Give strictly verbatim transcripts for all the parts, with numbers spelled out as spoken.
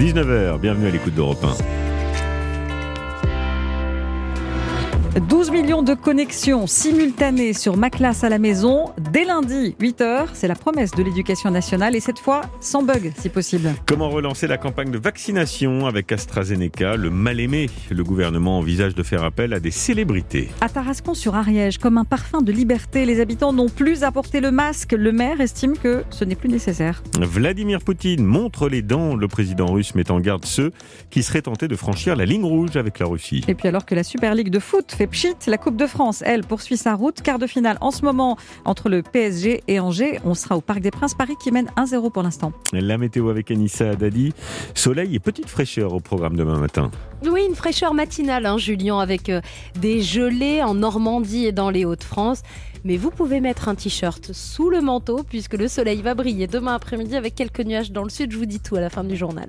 dix-neuf heures, bienvenue à l'écoute d'Europe un. douze millions de connexions simultanées sur Ma classe à la maison. Dès lundi, huit heures, c'est la promesse de l'éducation nationale et cette fois, sans bug si possible. Comment relancer la campagne de vaccination avec AstraZeneca, le mal-aimé? Le gouvernement envisage de faire appel à des célébrités. À Tarascon-sur-Ariège, comme un parfum de liberté, les habitants n'ont plus à porter le masque. Le maire estime que ce n'est plus nécessaire. Vladimir Poutine montre les dents. Le président russe met en garde ceux qui seraient tentés de franchir la ligne rouge avec la Russie. Et puis alors que la Super League de foot fait pchit, la Coupe de France, elle, poursuit sa route. Quart de finale en ce moment entre le P S G et Angers. On sera au Parc des Princes, Paris qui mène un zéro pour l'instant. La météo avec Anissa Dadi. Soleil et petite fraîcheur au programme demain matin. Oui, une fraîcheur matinale, hein, Julien, avec euh, des gelées en Normandie et dans les Hauts-de-France. Mais vous pouvez mettre un t-shirt sous le manteau puisque le soleil va briller demain après-midi avec quelques nuages dans le sud. Je vous dis tout à la fin du journal.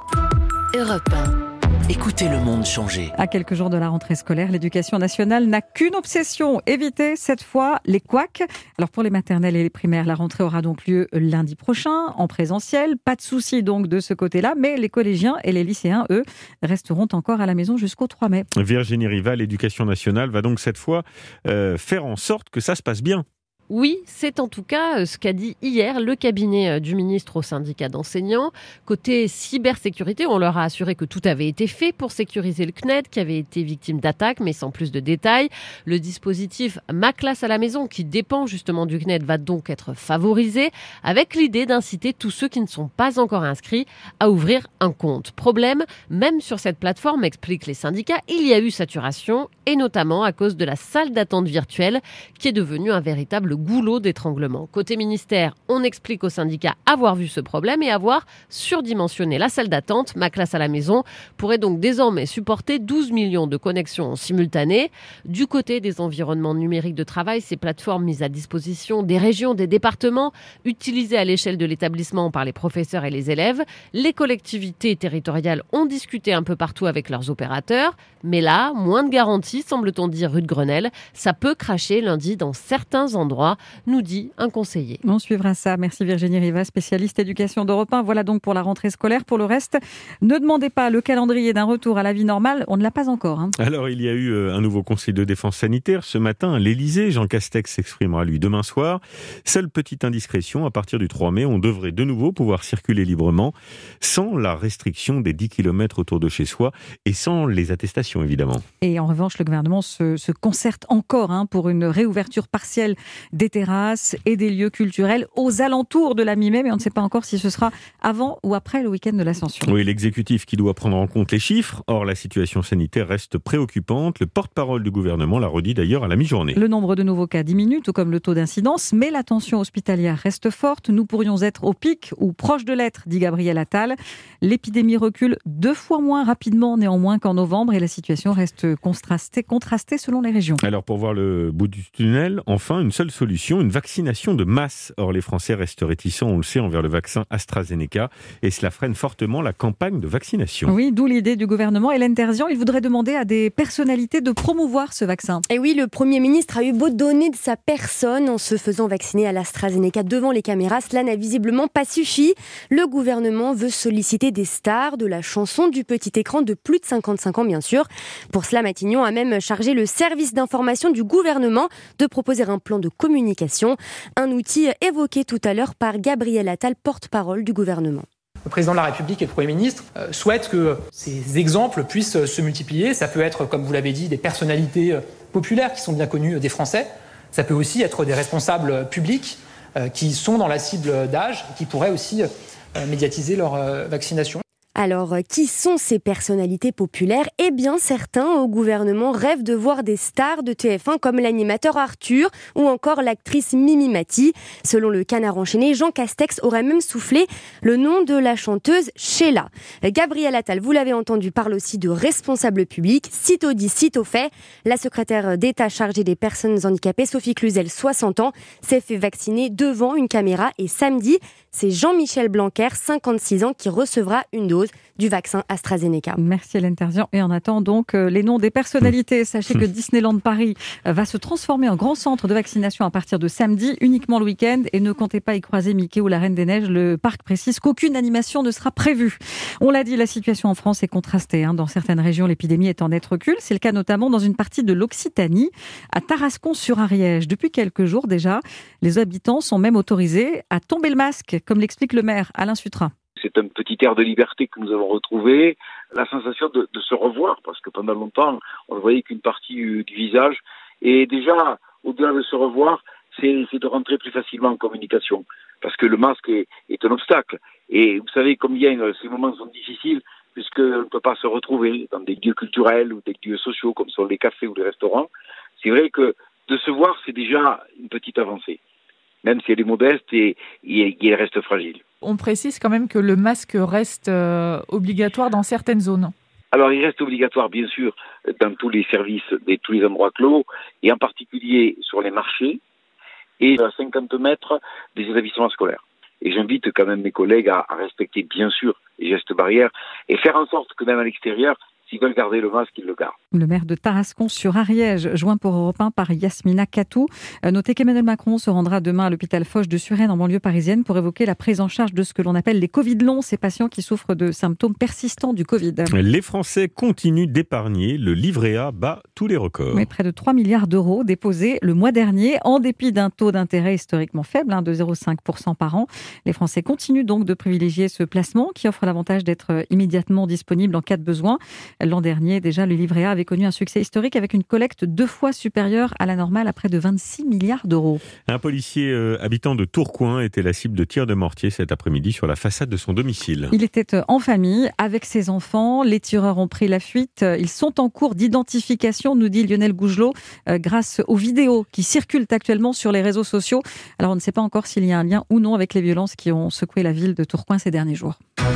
Europe un. Écoutez le monde changer. À quelques jours de la rentrée scolaire, l'éducation nationale n'a qu'une obsession, éviter cette fois les couacs. Alors pour les maternelles et les primaires, la rentrée aura donc lieu lundi prochain en présentiel. Pas de souci donc de ce côté-là, mais les collégiens et les lycéens, eux, resteront encore à la maison jusqu'au trois mai. Virginie Rival, l'éducation nationale va donc cette fois euh, faire en sorte que ça se passe bien. Oui, c'est en tout cas ce qu'a dit hier le cabinet du ministre au syndicat d'enseignants. Côté cybersécurité, on leur a assuré que tout avait été fait pour sécuriser le C N E D, qui avait été victime d'attaques, mais sans plus de détails. Le dispositif Ma classe à la maison, qui dépend justement du C N E D, va donc être favorisé, avec l'idée d'inciter tous ceux qui ne sont pas encore inscrits à ouvrir un compte. Problème, même sur cette plateforme, expliquent les syndicats, il y a eu saturation, et notamment à cause de la salle d'attente virtuelle, qui est devenue un véritable goulot d'étranglement. Côté ministère, on explique aux syndicats avoir vu ce problème et avoir surdimensionné la salle d'attente. Ma classe à la maison pourrait donc désormais supporter douze millions de connexions simultanées. Du côté des environnements numériques de travail, ces plateformes mises à disposition des régions, des départements, utilisées à l'échelle de l'établissement par les professeurs et les élèves. Les collectivités territoriales ont discuté un peu partout avec leurs opérateurs. Mais là, moins de garanties, semble-t-on dire rue de Grenelle. Ça peut cracher lundi dans certains endroits, nous dit un conseiller. On suivra ça. Merci Virginie Riva, spécialiste éducation d'Europe un. Voilà donc pour la rentrée scolaire. Pour le reste, ne demandez pas le calendrier d'un retour à la vie normale. On ne l'a pas encore. Hein. Alors, il y a eu un nouveau conseil de défense sanitaire ce matin à l'Élysée. Jean Castex s'exprimera, lui, demain soir. Seule petite indiscrétion, à partir du trois mai, on devrait de nouveau pouvoir circuler librement sans la restriction des dix kilomètres autour de chez soi et sans les attestations, évidemment. Et en revanche, le gouvernement se, se concerte encore hein, pour une réouverture partielle des terrasses et des lieux culturels aux alentours de la mi-mai, mais on ne sait pas encore si ce sera avant ou après le week-end de l'Ascension. Oui, l'exécutif qui doit prendre en compte les chiffres. Or, la situation sanitaire reste préoccupante. Le porte-parole du gouvernement l'a redit d'ailleurs à la mi-journée. Le nombre de nouveaux cas diminue, tout comme le taux d'incidence, mais la tension hospitalière reste forte. Nous pourrions être au pic ou proche de l'être, dit Gabriel Attal. L'épidémie recule deux fois moins rapidement néanmoins qu'en novembre et la situation reste contrastée, contrastée selon les régions. Alors, pour voir le bout du tunnel, enfin, une seule solution, une vaccination de masse. Or, les Français restent réticents, on le sait, envers le vaccin AstraZeneca et cela freine fortement la campagne de vaccination. Oui, d'où l'idée du gouvernement. Hélène Terzian, il voudrait demander à des personnalités de promouvoir ce vaccin. Et oui, le Premier ministre a eu beau donner de sa personne en se faisant vacciner à l'AstraZeneca devant les caméras. Cela n'a visiblement pas suffi. Le gouvernement veut solliciter des stars de la chanson du petit écran de plus de cinquante-cinq ans, bien sûr. Pour cela, Matignon a même chargé le service d'information du gouvernement de proposer un plan de communication, un outil évoqué tout à l'heure par Gabriel Attal, porte-parole du gouvernement. Le président de la République et le Premier ministre euh, souhaitent que ces exemples puissent se multiplier. Ça peut être, comme vous l'avez dit, des personnalités populaires qui sont bien connues des Français. Ça peut aussi être des responsables publics euh, qui sont dans la cible d'âge et qui pourraient aussi euh, médiatiser leur euh, vaccination. Alors, qui sont ces personnalités populaires ? Eh bien, certains au gouvernement rêvent de voir des stars de T F un comme l'animateur Arthur ou encore l'actrice Mimi Mati. Selon le Canard enchaîné, Jean Castex aurait même soufflé le nom de la chanteuse Sheila. Gabriel Attal, vous l'avez entendu, parle aussi de responsables publics. Sitôt dit, sitôt fait. La secrétaire d'État chargée des personnes handicapées, Sophie Cluzel, soixante ans, s'est fait vacciner devant une caméra et samedi, c'est Jean-Michel Blanquer, cinquante-six ans, qui recevra une dose. dose du vaccin AstraZeneca. Merci Hélène Terzian. Et on attend donc les noms des personnalités. Sachez que Disneyland Paris va se transformer en grand centre de vaccination à partir de samedi, uniquement le week-end. Et ne comptez pas y croiser Mickey ou la Reine des Neiges. Le parc précise qu'aucune animation ne sera prévue. On l'a dit, la situation en France est contrastée. Hein. Dans certaines régions, l'épidémie est en net recul. C'est le cas notamment dans une partie de l'Occitanie, à Tarascon-sur-Ariège. Depuis quelques jours déjà, les habitants sont même autorisés à tomber le masque, comme l'explique le maire Alain Sutrin. C'est un petit air de liberté que nous avons retrouvé, la sensation de, de se revoir, parce que pendant longtemps, on ne voyait qu'une partie du visage. Et déjà, au-delà de se revoir, c'est, c'est de rentrer plus facilement en communication, parce que le masque est, est un obstacle. Et vous savez combien ces moments sont difficiles, puisqu'on ne peut pas se retrouver dans des lieux culturels ou des lieux sociaux, comme sont les cafés ou les restaurants. C'est vrai que de se voir, c'est déjà une petite avancée, même si elle est modeste et, et, et elle reste fragile. On précise quand même que le masque reste euh, obligatoire dans certaines zones. Alors, il reste obligatoire, bien sûr, dans tous les services et tous les endroits clos, et en particulier sur les marchés et à cinquante mètres des établissements scolaires. Et j'invite quand même mes collègues à, à respecter, bien sûr, les gestes barrières et faire en sorte que même à l'extérieur, s'ils veulent garder le masque, ils le gardent. Le maire de Tarascon-sur-Ariège, joint pour Europe un par Yasmina Katou. Notez qu'Emmanuel Macron se rendra demain à l'hôpital Foch de Suresnes en banlieue parisienne pour évoquer la prise en charge de ce que l'on appelle les Covid longs, ces patients qui souffrent de symptômes persistants du Covid. Les Français continuent d'épargner. Le livret A bat tous les records. Mais près de trois milliards d'euros déposés le mois dernier, en dépit d'un taux d'intérêt historiquement faible, hein, de zéro virgule cinq pour cent par an. Les Français continuent donc de privilégier ce placement qui offre l'avantage d'être immédiatement disponible en cas de besoin. L'an dernier, déjà, le livret A avait connu un succès historique avec une collecte deux fois supérieure à la normale à près de vingt-six milliards d'euros. Un policier euh, habitant de Tourcoing était la cible de tirs de mortier cet après-midi sur la façade de son domicile. Il était en famille avec ses enfants. Les tireurs ont pris la fuite. Ils sont en cours d'identification, nous dit Lionel Gougelot, euh, grâce aux vidéos qui circulent actuellement sur les réseaux sociaux. Alors, on ne sait pas encore s'il y a un lien ou non avec les violences qui ont secoué la ville de Tourcoing ces derniers jours.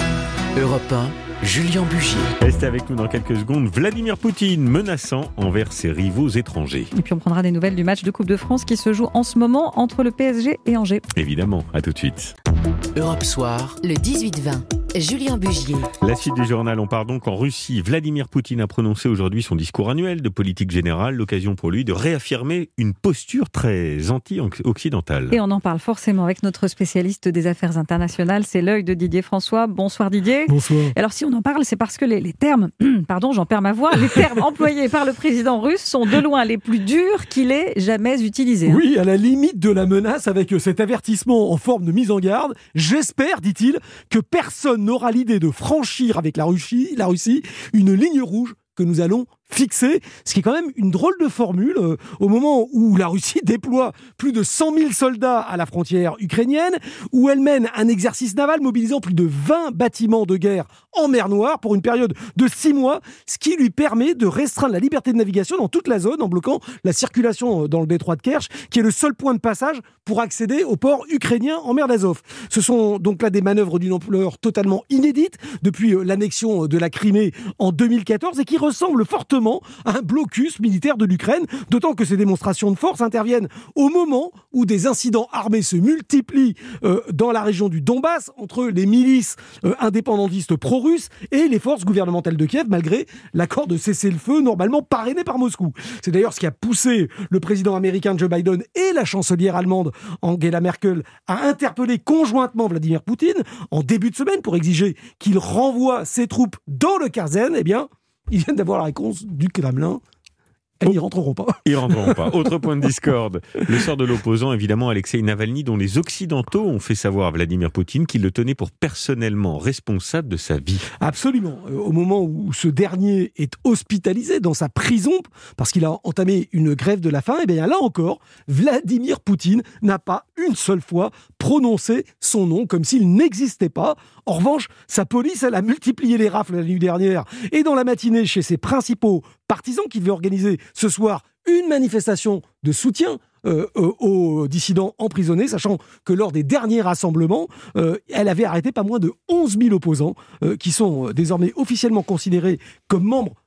Europe un, Julien Bugier. Restez avec nous dans quelques secondes. Vladimir Poutine menaçant envers ses rivaux étrangers. Et puis on prendra des nouvelles du match de Coupe de France qui se joue en ce moment entre le P S G et Angers. Évidemment, à tout de suite. Europe Soir, le dix-huit vingt. Julien Bugier. La suite du journal, on part donc en Russie. Vladimir Poutine a prononcé aujourd'hui son discours annuel de politique générale, l'occasion pour lui de réaffirmer une posture très anti-occidentale. Et on en parle forcément avec notre spécialiste des affaires internationales, c'est l'œil de Didier François. Bonsoir Didier. Bonsoir. Alors si on en parle, c'est parce que les, les termes, pardon, j'en perds ma voix, les termes employés par le président russe sont de loin les plus durs qu'il ait jamais utilisés. Hein. Oui, à la limite de la menace, avec cet avertissement en forme de mise en garde. J'espère, dit-il, que personne n'aura l'idée de franchir avec la Russie, la Russie une ligne rouge que nous allons fixer, ce qui est quand même une drôle de formule euh, au moment où la Russie déploie plus de cent mille soldats à la frontière ukrainienne, où elle mène un exercice naval mobilisant plus de vingt bâtiments de guerre en mer Noire pour une période de six mois, ce qui lui permet de restreindre la liberté de navigation dans toute la zone en bloquant la circulation dans le détroit de Kerch, qui est le seul point de passage pour accéder au port ukrainien en mer d'Azov. Ce sont donc là des manœuvres d'une ampleur totalement inédite depuis l'annexion de la Crimée en deux mille quatorze et qui ressemblent fortement à un blocus militaire de l'Ukraine, d'autant que ces démonstrations de force interviennent au moment où des incidents armés se multiplient euh, dans la région du Donbass entre les milices euh, indépendantistes pro-russes et les forces gouvernementales de Kiev, malgré l'accord de cessez-le-feu normalement parrainé par Moscou. C'est d'ailleurs ce qui a poussé le président américain Joe Biden et la chancelière allemande Angela Merkel à interpeller conjointement Vladimir Poutine en début de semaine pour exiger qu'il renvoie ses troupes dans le Kherson. Eh bien, ils viennent d'avoir la réponse du Kremlin. Elles n'y rentreront pas. Ils rentreront pas. Autre point de discorde. Le sort de l'opposant, évidemment, Alexeï Navalny, dont les Occidentaux ont fait savoir à Vladimir Poutine qu'il le tenait pour personnellement responsable de sa vie. Absolument. Au moment où ce dernier est hospitalisé dans sa prison, parce qu'il a entamé une grève de la faim, et bien là encore, Vladimir Poutine n'a pas une seule fois prononcé son nom, comme s'il n'existait pas. En revanche, sa police, elle a multiplié les rafles la nuit dernière et dans la matinée chez ses principaux partisans qui devaient organiser ce soir une manifestation de soutien euh, euh, aux dissidents emprisonnés, sachant que lors des derniers rassemblements, euh, elle avait arrêté pas moins de onze mille opposants euh, qui sont désormais officiellement considérés comme membres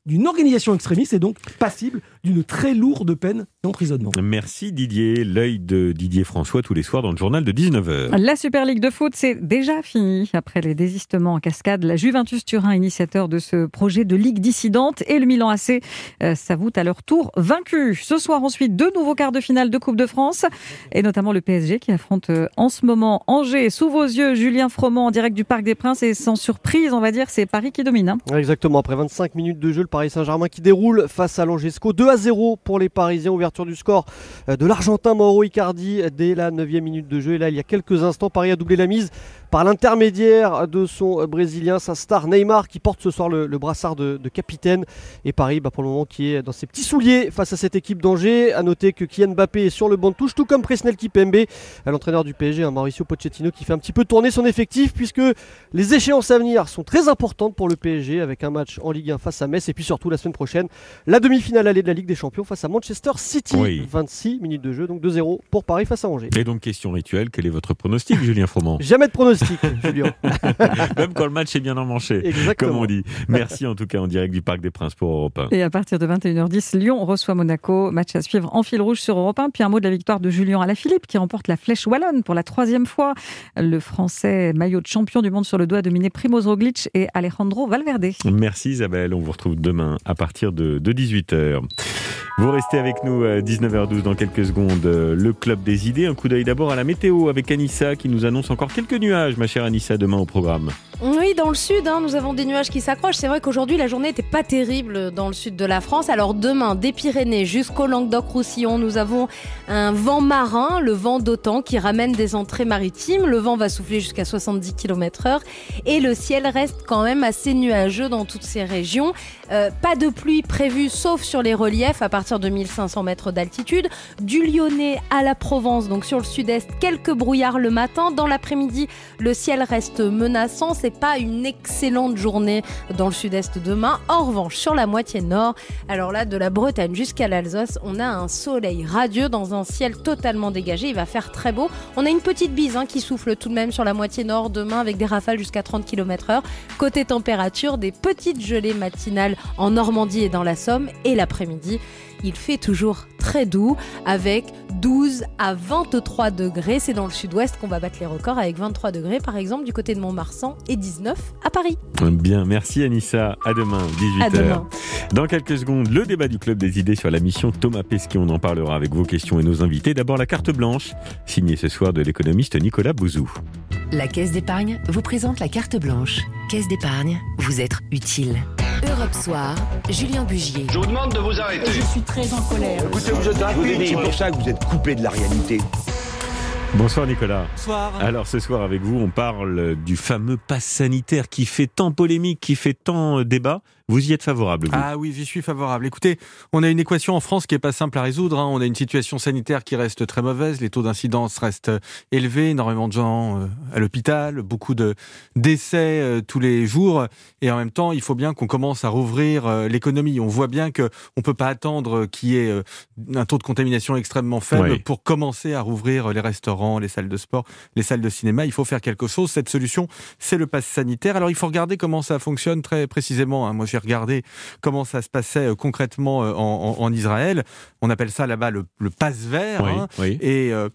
d'une organisation extrémiste et donc passible d'une très lourde peine d'emprisonnement. Merci Didier. L'œil de Didier François tous les soirs dans le journal de dix-neuf heures. La Super Ligue de foot, c'est déjà fini. Après les désistements en cascade, la Juventus Turin, initiateur de ce projet de ligue dissidente, et le Milan A C euh, s'avouent à leur tour vaincus. Ce soir, ensuite, deux nouveaux quarts de finale de Coupe de France, et notamment le P S G qui affronte euh, en ce moment Angers. Sous vos yeux, Julien Froment en direct du Parc des Princes, et sans surprise, on va dire, c'est Paris qui domine. Hein. Exactement, après vingt-cinq minutes de jeu, le Paris Saint-Germain qui déroule face à l'Angesco. deux à zéro pour les Parisiens, ouverture du score de l'Argentin Mauro Icardi dès la neuvième minute de jeu. Et là, il y a quelques instants, Paris a doublé la mise par l'intermédiaire de son Brésilien, sa star Neymar, qui porte ce soir le, le brassard de, de capitaine. Et Paris, bah, pour le moment, qui est dans ses petits souliers face à cette équipe d'Angers. A noter que Kylian Mbappé est sur le banc de touche, tout comme Presnel Kimpembe, l'entraîneur du P S G, hein, Mauricio Pochettino, qui fait un petit peu tourner son effectif, puisque les échéances à venir sont très importantes pour le P S G, avec un match en Ligue un face à Metz, et puis surtout la semaine prochaine, la demi-finale allée de la Ligue des Champions face à Manchester City. Oui. vingt-six minutes de jeu, donc deux zéro pour Paris face à Angers. Et donc, question rituelle, quel est votre pronostic, Julien Froment? Jamais de pronostic, Julien. Même quand le match est bien emmanché, exactement, comme on dit. Merci en tout cas en direct du Parc des Princes pour Europe un. Et à partir de vingt et une heures dix, Lyon reçoit Monaco. Match à suivre en fil rouge sur Europe un. Puis un mot de la victoire de Julien Alaphilippe qui remporte la Flèche Wallonne pour la troisième fois. Le Français maillot de champion du monde sur le dos a dominé Primoz Roglic et Alejandro Valverde. Merci Isabelle, on vous retrouve demain à partir de, de dix-huit heures. Vous restez avec nous à dix-neuf heures douze dans quelques secondes. Le Club des idées, un coup d'œil d'abord à la météo avec Anissa qui nous annonce encore quelques nuages, ma chère Anissa, demain au programme. Oui, dans le sud, hein, nous avons des nuages qui s'accrochent. C'est vrai qu'aujourd'hui, la journée n'était pas terrible dans le sud de la France. Alors demain, des Pyrénées jusqu'au Languedoc-Roussillon, nous avons un vent marin, le vent d'OTAN, qui ramène des entrées maritimes. Le vent va souffler jusqu'à soixante-dix kilomètres heure et le ciel reste quand même assez nuageux dans toutes ces régions. Euh, pas de pluie prévue, sauf sur les reliefs à partir de mille cinq cents mètres d'altitude. Du Lyonnais à la Provence, donc sur le sud-est, quelques brouillards le matin. Dans l'après-midi, le ciel reste menaçant. C'est pas une excellente journée dans le sud-est demain. En revanche, sur la moitié nord, alors là, de la Bretagne jusqu'à l'Alsace, on a un soleil radieux dans un ciel totalement dégagé. Il va faire très beau. On a une petite bise hein, qui souffle tout de même sur la moitié nord demain avec des rafales jusqu'à trente kilomètres heure. Côté température, des petites gelées matinales en Normandie et dans la Somme. Et l'après-midi, il fait toujours très doux avec douze à vingt-trois degrés. C'est dans le sud-ouest qu'on va battre les records avec vingt-trois degrés par exemple du côté de Mont-Marsan et dix-neuf à Paris. Bien, merci Anissa. À demain, dix-huit heures. À demain. Dans quelques secondes, le débat du Club des idées sur la mission Thomas Pesquet. On en parlera avec vos questions et nos invités. D'abord la carte blanche, signée ce soir de l'économiste Nicolas Bouzou. La Caisse d'épargne vous présente la carte blanche. Caisse d'épargne, vous être utile. Europe Soir, Julien Bugier. Je vous demande de vous arrêter. Je suis très en colère. Écoutez, vous êtes un pitch, c'est pour ça que vous êtes coupé de la réalité. Bonsoir Nicolas. Bonsoir. Alors ce soir avec vous, on parle du fameux pass sanitaire qui fait tant polémique, qui fait tant débat. Vous y êtes favorable, vous? Ah oui, j'y suis favorable. Écoutez, on a une équation en France qui est pas simple à résoudre. Hein. On a une situation sanitaire qui reste très mauvaise. Les taux d'incidence restent élevés. Énormément de gens euh, à l'hôpital. Beaucoup de décès euh, tous les jours. Et en même temps, il faut bien qu'on commence à rouvrir euh, l'économie. On voit bien que on peut pas attendre qu'il y ait euh, un taux de contamination extrêmement faible oui. pour commencer à rouvrir les restaurants, les salles de sport, les salles de cinéma. Il faut faire quelque chose. Cette solution, c'est le pass sanitaire. Alors, il faut regarder comment ça fonctionne très précisément. Hein. Moi, j'ai regardé comment ça se passait concrètement en, en, en Israël. On appelle ça là-bas le, le pass vert. Oui, hein, oui. Et euh,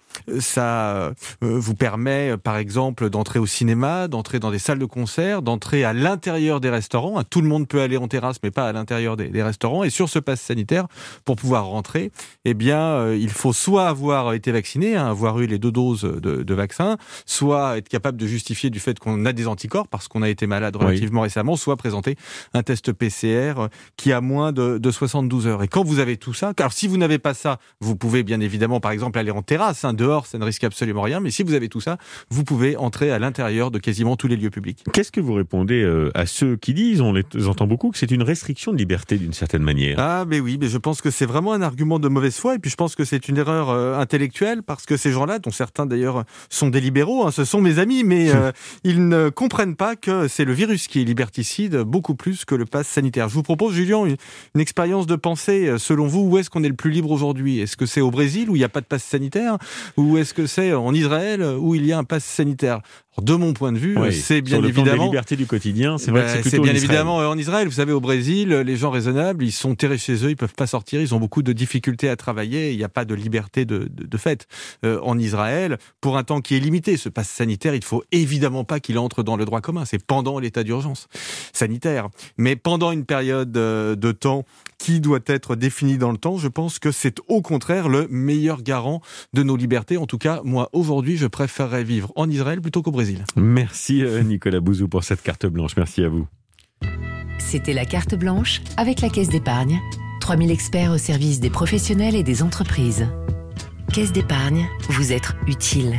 ça euh, vous permet, par exemple, d'entrer au cinéma, d'entrer dans des salles de concert, d'entrer à l'intérieur des restaurants. Hein, tout le monde peut aller en terrasse, mais pas à l'intérieur des, des restaurants. Et sur ce pass sanitaire, pour pouvoir rentrer, eh bien, euh, il faut soit avoir été vacciné, hein, avoir eu les deux doses de, de vaccin, soit être capable de justifier du fait qu'on a des anticorps parce qu'on a été malade relativement oui. récemment, soit présenter un test P C R qui a moins de, de soixante-douze heures. Et quand vous avez tout ça, alors si vous n'avez pas ça, vous pouvez bien évidemment, par exemple, aller en terrasse. Hein, dehors, ça ne risque absolument rien. Mais si vous avez tout ça, vous pouvez entrer à l'intérieur de quasiment tous les lieux publics. Qu'est-ce que vous répondez euh, à ceux qui disent, on les entend beaucoup, que c'est une restriction de liberté d'une certaine manière? Ah, mais oui, mais je pense que c'est vraiment un argument de mauvaise foi. Et puis je pense que c'est une erreur euh, intellectuelle parce que ces gens-là, dont certains d'ailleurs sont des libéraux, hein, ce sont mes amis, mais euh, ils ne comprennent pas que c'est le virus qui est liberticide beaucoup plus que le pass sanitaire. Je vous propose, Julien, une, une expérience de pensée. Selon vous, où est-ce qu'on est le plus libre aujourd'hui? Est-ce que c'est au Brésil où il n'y a pas de pass sanitaire? Ou est-ce que c'est en Israël où il y a un pass sanitaire? De mon point de vue, oui, c'est bien sur le évidemment... plan des libertés du quotidien, c'est vrai bah, que c'est plutôt c'est bien en Israël. évidemment en Israël. Vous savez, au Brésil, les gens raisonnables, ils sont terrés chez eux, ils peuvent pas sortir, ils ont beaucoup de difficultés à travailler, il n'y a pas de liberté de, de, de fait. Euh, en Israël, pour un temps qui est limité, ce passe sanitaire, il faut évidemment pas qu'il entre dans le droit commun. C'est pendant l'état d'urgence sanitaire. Mais pendant une période de temps qui doit être définie dans le temps, je pense que c'est au contraire le meilleur garant de nos libertés. En tout cas, moi, aujourd'hui, je préférerais vivre en Israël plutôt qu'au Brésil. Merci Nicolas Bouzou pour cette carte blanche. Merci à vous. C'était la carte blanche avec la Caisse d'épargne. trois mille experts au service des professionnels et des entreprises. Caisse d'épargne, vous êtes utile.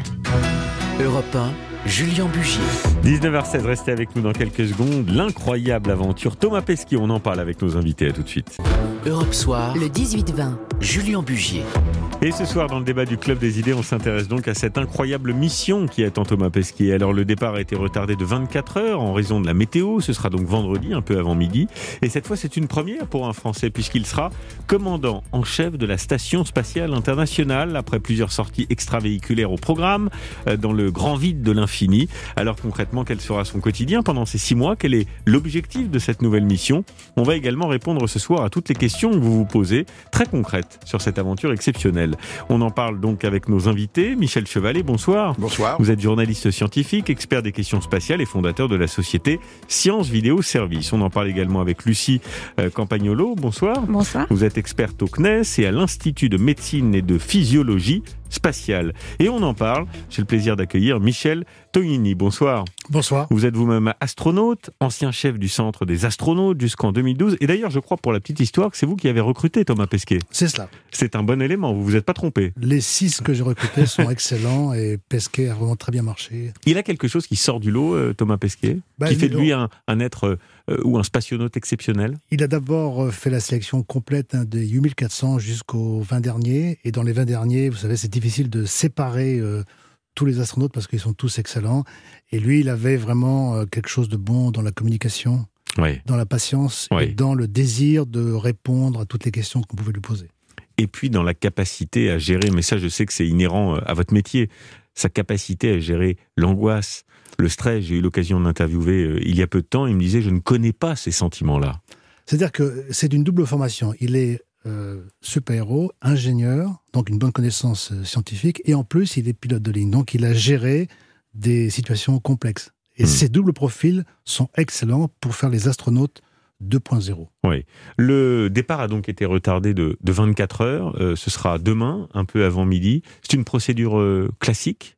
Europe un, Julien Bugier. dix-neuf heures seize, restez avec nous dans quelques secondes. L'incroyable aventure Thomas Pesquet, on en parle avec nos invités. À tout de suite. Europe Soir, le dix-huit vingt, Julien Bugier. Et ce soir, dans le débat du Club des idées, on s'intéresse donc à cette incroyable mission qui attend Thomas Pesquet. Alors, le départ a été retardé de vingt-quatre heures en raison de la météo. Ce sera donc vendredi, un peu avant midi. Et cette fois, c'est une première pour un Français, puisqu'il sera commandant en chef de la Station spatiale internationale, après plusieurs sorties extravéhiculaires au programme, dans le grand vide de l'infini. Alors, concrètement, quel sera son quotidien pendant ces six mois? Quel est l'objectif de cette nouvelle mission? On va également répondre ce soir à toutes les questions que vous vous posez, très concrètes, sur cette aventure exceptionnelle. On en parle donc avec nos invités. Michel Chevalet, bonsoir. Bonsoir. Vous êtes journaliste scientifique, expert des questions spatiales et fondateur de la société Science Vidéo Service. On en parle également avec Lucie euh, Campagnolo, bonsoir. Bonsoir. Vous êtes experte au C N E S et à l'Institut de médecine et de physiologie spatiale. Et on en parle, j'ai le plaisir d'accueillir Michel Tognini. Bonsoir. Bonsoir. Vous êtes vous-même astronaute, ancien chef du Centre des astronautes jusqu'en deux mille douze. Et d'ailleurs, je crois, pour la petite histoire, que c'est vous qui avez recruté Thomas Pesquet. C'est cela. C'est un bon élément, vous vous êtes pas trompé. Les six que j'ai recrutés sont excellents et Pesquet a vraiment très bien marché. Il a quelque chose qui sort du lot, euh, Thomas Pesquet, bah, qui fait de lui on... un, un être euh, ou un spationaute exceptionnel. Il a d'abord fait la sélection complète hein, des huit mille quatre cents jusqu'aux vingt derniers. Et dans les vingt derniers, vous savez, c'est difficile de séparer euh, tous les astronautes parce qu'ils sont tous excellents. Et lui, il avait vraiment euh, quelque chose de bon dans la communication, oui. dans la patience, oui. et dans le désir de répondre à toutes les questions qu'on pouvait lui poser. Et puis dans la capacité à gérer, mais ça je sais que c'est inhérent à votre métier, sa capacité à gérer l'angoisse, le stress. J'ai eu l'occasion de l'interviewer euh, il y a peu de temps, il me disait je ne connais pas ces sentiments-là. C'est-à-dire que c'est une double formation. Il est euh, super-héros, ingénieur, donc une bonne connaissance euh, scientifique, et en plus il est pilote de ligne, donc il a géré des situations complexes. Et mmh. ces doubles profils sont excellents pour faire les astronautes deux point zéro. Oui. Le départ a donc été retardé de, de vingt-quatre heures. Euh, ce sera demain, un peu avant midi. C'est une procédure euh, classique.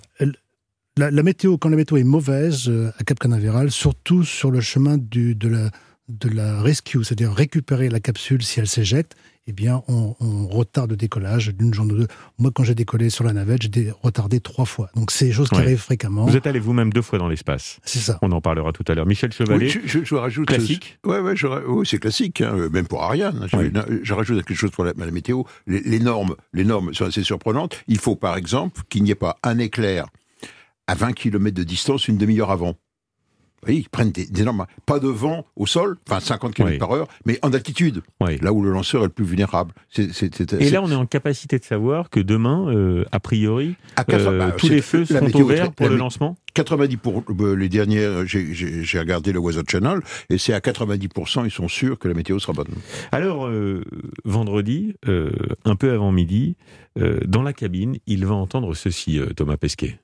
La, la météo, quand la météo est mauvaise euh, à Cap Canaveral, surtout sur le chemin du, de, la, de la rescue, c'est-à-dire récupérer la capsule si elle s'éjecte, eh bien, on, on retarde le décollage d'une journée ou deux. Moi, quand j'ai décollé sur la navette, j'ai retardé trois fois. Donc, c'est des choses qui ouais. arrivent fréquemment. Vous êtes allé vous-même deux fois dans l'espace. C'est ça. On en parlera tout à l'heure. Michel Chevalet, oui, je, je, je rajoute classique. Ouais, ouais, je, oui, c'est classique, hein, même pour Ariane. Je, oui. je rajoute quelque chose pour la, la météo. Les, les normes, les normes sont assez surprenantes. Il faut, par exemple, qu'il n'y ait pas un éclair à vingt kilomètres de distance une demi-heure avant. Oui, ils prennent des, des normes. Pas de vent au sol, enfin cinquante kilomètres oui. par heure, mais en altitude, oui. là où le lanceur est le plus vulnérable. C'est, c'est, c'est, Et c'est... là, on est en capacité de savoir que demain, euh, a priori, à quatre, euh, bah, tous les feux sont ouverts pour la, le lancement. quatre-vingt-dix pour cent pour les derniers, j'ai, j'ai, j'ai regardé le Weather Channel, et c'est à quatre-vingt-dix pour cent, ils sont sûrs que la météo sera bonne. Alors, euh, vendredi, euh, un peu avant midi, euh, dans la cabine, il va entendre ceci, euh, Thomas Pesquet.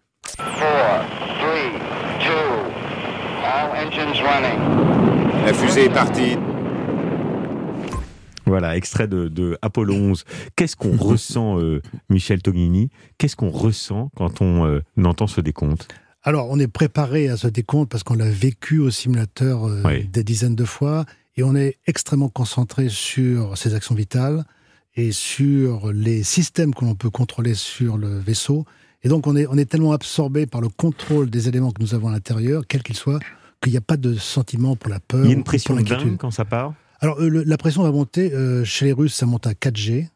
La fusée est partie. Voilà, extrait de, de Apollo onze. Qu'est-ce qu'on ressent, euh, Michel Tognini? Qu'est-ce qu'on ressent quand on euh, entend ce décompte? Alors, on est préparé à ce décompte parce qu'on l'a vécu au simulateur euh, oui. des dizaines de fois, et on est extrêmement concentré sur ses actions vitales et sur les systèmes que l'on peut contrôler sur le vaisseau. Et donc, on est, on est tellement absorbé par le contrôle des éléments que nous avons à l'intérieur, quels qu'ils soient, qu'il n'y a pas de sentiment pour la peur. Il y a une pression dingue quand ça part. Alors, euh, le, la pression va monter. Euh, chez les Russes, ça monte à quatre G.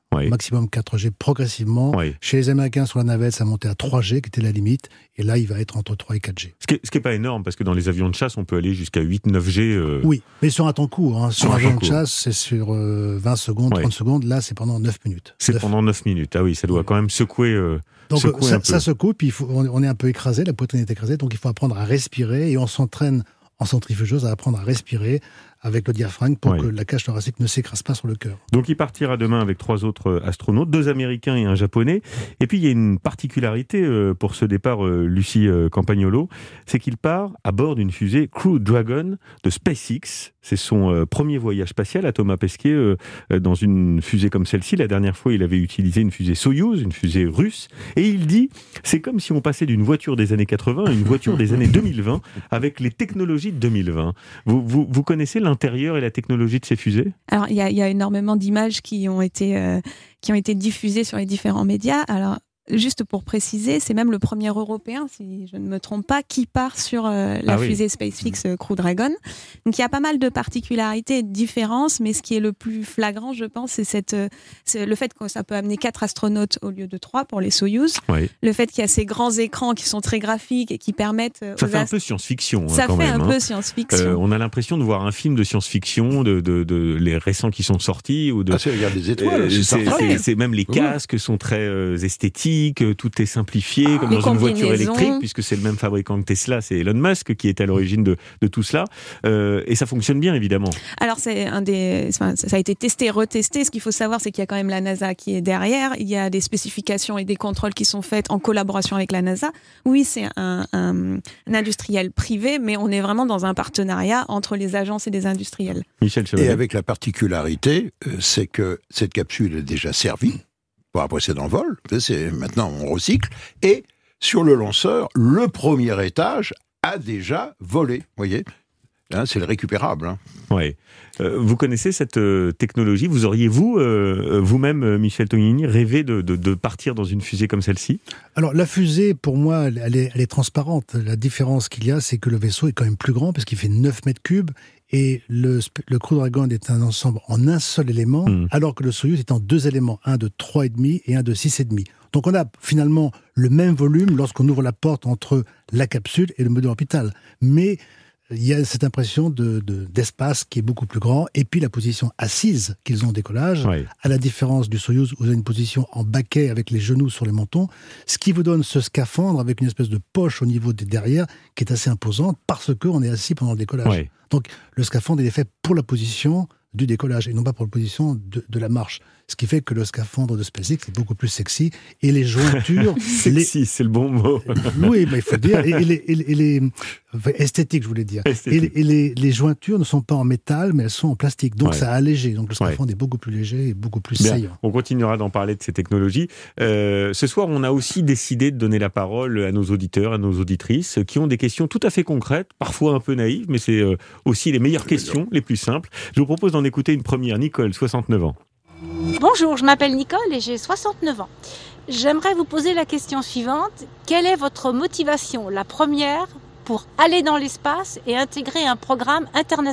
Oui. maximum quatre G progressivement. Oui. Chez les Américains, sur la navette, ça montait à trois G, qui était la limite. Et là, il va être entre trois et quatre G. Ce qui n'est pas énorme, parce que dans les avions de chasse, on peut aller jusqu'à huit neuf G. Euh... Oui, mais sur un temps court. Hein. Sur sur un avion de court. chasse, c'est sur euh, vingt secondes, Oui. trente secondes. Là, c'est pendant neuf minutes. C'est neuf. pendant neuf minutes. Ah oui, ça doit quand même secouer. Euh, Donc secouer ça, un peu. ça secoue, puis il faut, on, on est un peu écrasé, la poitrine est écrasée, donc il faut apprendre à respirer. Et on s'entraîne en centrifugeuse à apprendre à respirer avec le diaphragme pour Oui. que la cage thoracique ne s'écrase pas sur le cœur. Donc il partira demain avec trois autres astronautes, deux Américains et un Japonais. Et puis il y a une particularité euh, pour ce départ, euh, Lucie euh, Campagnolo, c'est qu'il part à bord d'une fusée Crew Dragon de SpaceX. C'est son euh, premier voyage spatial à Thomas Pesquet euh, dans une fusée comme celle-ci. La dernière fois, il avait utilisé une fusée Soyouz, une fusée russe. Et il dit, c'est comme si on passait d'une voiture des années quatre-vingts à une voiture des années deux mille vingt avec les technologies de deux mille vingt. Vous, vous, vous connaissez l'intérieur et la technologie de ces fusées ? Alors, il y a, il y a énormément d'images qui ont été, euh, qui ont été diffusées sur les différents médias. Alors, juste pour préciser, c'est même le premier Européen, si je ne me trompe pas, qui part sur euh, la Ah oui. fusée SpaceX euh, Crew Dragon. Donc, il y a pas mal de particularités et de différences, mais ce qui est le plus flagrant, je pense, c'est, cette, euh, c'est le fait que ça peut amener quatre astronautes au lieu de trois pour les Soyouz. Oui. Le fait qu'il y a ces grands écrans qui sont très graphiques et qui permettent euh, Ça aux fait un ast- peu science-fiction. hein, Ça quand fait même, un hein. peu science-fiction. Euh, on a l'impression de voir un film de science-fiction, de, de, de les récents qui sont sortis, ou de. Ah, c'est Regarde les étoiles, Euh, c'est c'est, Star Trek. c'est- c'est même les Oui. casques sont très euh, esthétiques, euh, tout est simplifié, comme Les dans une voiture combinaisons. électrique, puisque c'est le même fabricant que Tesla, c'est Elon Musk qui est à l'origine de, de tout cela, euh, et ça fonctionne bien évidemment. Alors, c'est un des, enfin, ça a été testé, retesté. Ce qu'il faut savoir, c'est qu'il y a quand même la NASA qui est derrière. Il y a des spécifications et des contrôles qui sont faits en collaboration avec la NASA. Oui, c'est un, un, un industriel privé, mais on est vraiment dans un partenariat entre les agences et les industriels. Michel Et Chevalier. avec la particularité, euh, c'est que cette capsule est déjà servie pour un précédent vol. C'est, maintenant, on recycle. Et sur le lanceur, le premier étage a déjà volé. Vous voyez, hein, c'est le récupérable. Hein. Ouais. Euh, vous connaissez cette euh, technologie. Vous auriez, vous, euh, vous-même, euh, Michel Tognini, rêvé de, de, de partir dans une fusée comme celle-ci ? Alors la fusée, pour moi, elle, elle est, elle est transparente. La différence qu'il y a, c'est que le vaisseau est quand même plus grand, parce qu'il fait neuf mètres cubes, et le, le Crew Dragon est un ensemble en un seul élément, Mmh. alors que le Soyouz est en deux éléments, un de trois virgule cinq et un de six virgule cinq. Donc on a finalement le même volume lorsqu'on ouvre la porte entre la capsule et le module orbital. Mais il y a cette impression de, de, d'espace qui est beaucoup plus grand, et puis la position assise qu'ils ont au décollage, Ouais. à la différence du Soyouz où vous avez une position en baquet avec les genoux sur les mentons, ce qui vous donne ce scaphandre avec une espèce de poche au niveau des derrière qui est assez imposante parce qu'on est assis pendant le décollage. Ouais. Donc le scaphandre il est fait pour la position du décollage et non pas pour la position de, de la marche. Ce qui fait que le scaphandre de SpaceX est beaucoup plus sexy et les jointures... Sexy, les... c'est le bon mot. Oui, mais il faut dire. Et, et les, et les- et les- enfin, esthétique, je voulais dire. Et, les, et les, les jointures ne sont pas en métal, mais elles sont en plastique. Donc Ouais. ça a allégé. Donc le Ouais. scaphandre est beaucoup plus léger et beaucoup plus Bien. saillant. On continuera d'en parler de ces technologies. Euh, ce soir, on a aussi décidé de donner la parole à nos auditeurs, à nos auditrices, qui ont des questions tout à fait concrètes, parfois un peu naïves, mais c'est euh, aussi les meilleures questions, les plus simples. Je vous propose d'en écouter une première. Nicole, soixante-neuf ans. Bonjour, je m'appelle Nicole et j'ai soixante-neuf ans. J'aimerais vous poser la question suivante. Quelle est votre motivation, la première, pour aller dans l'espace et intégrer un programme international ?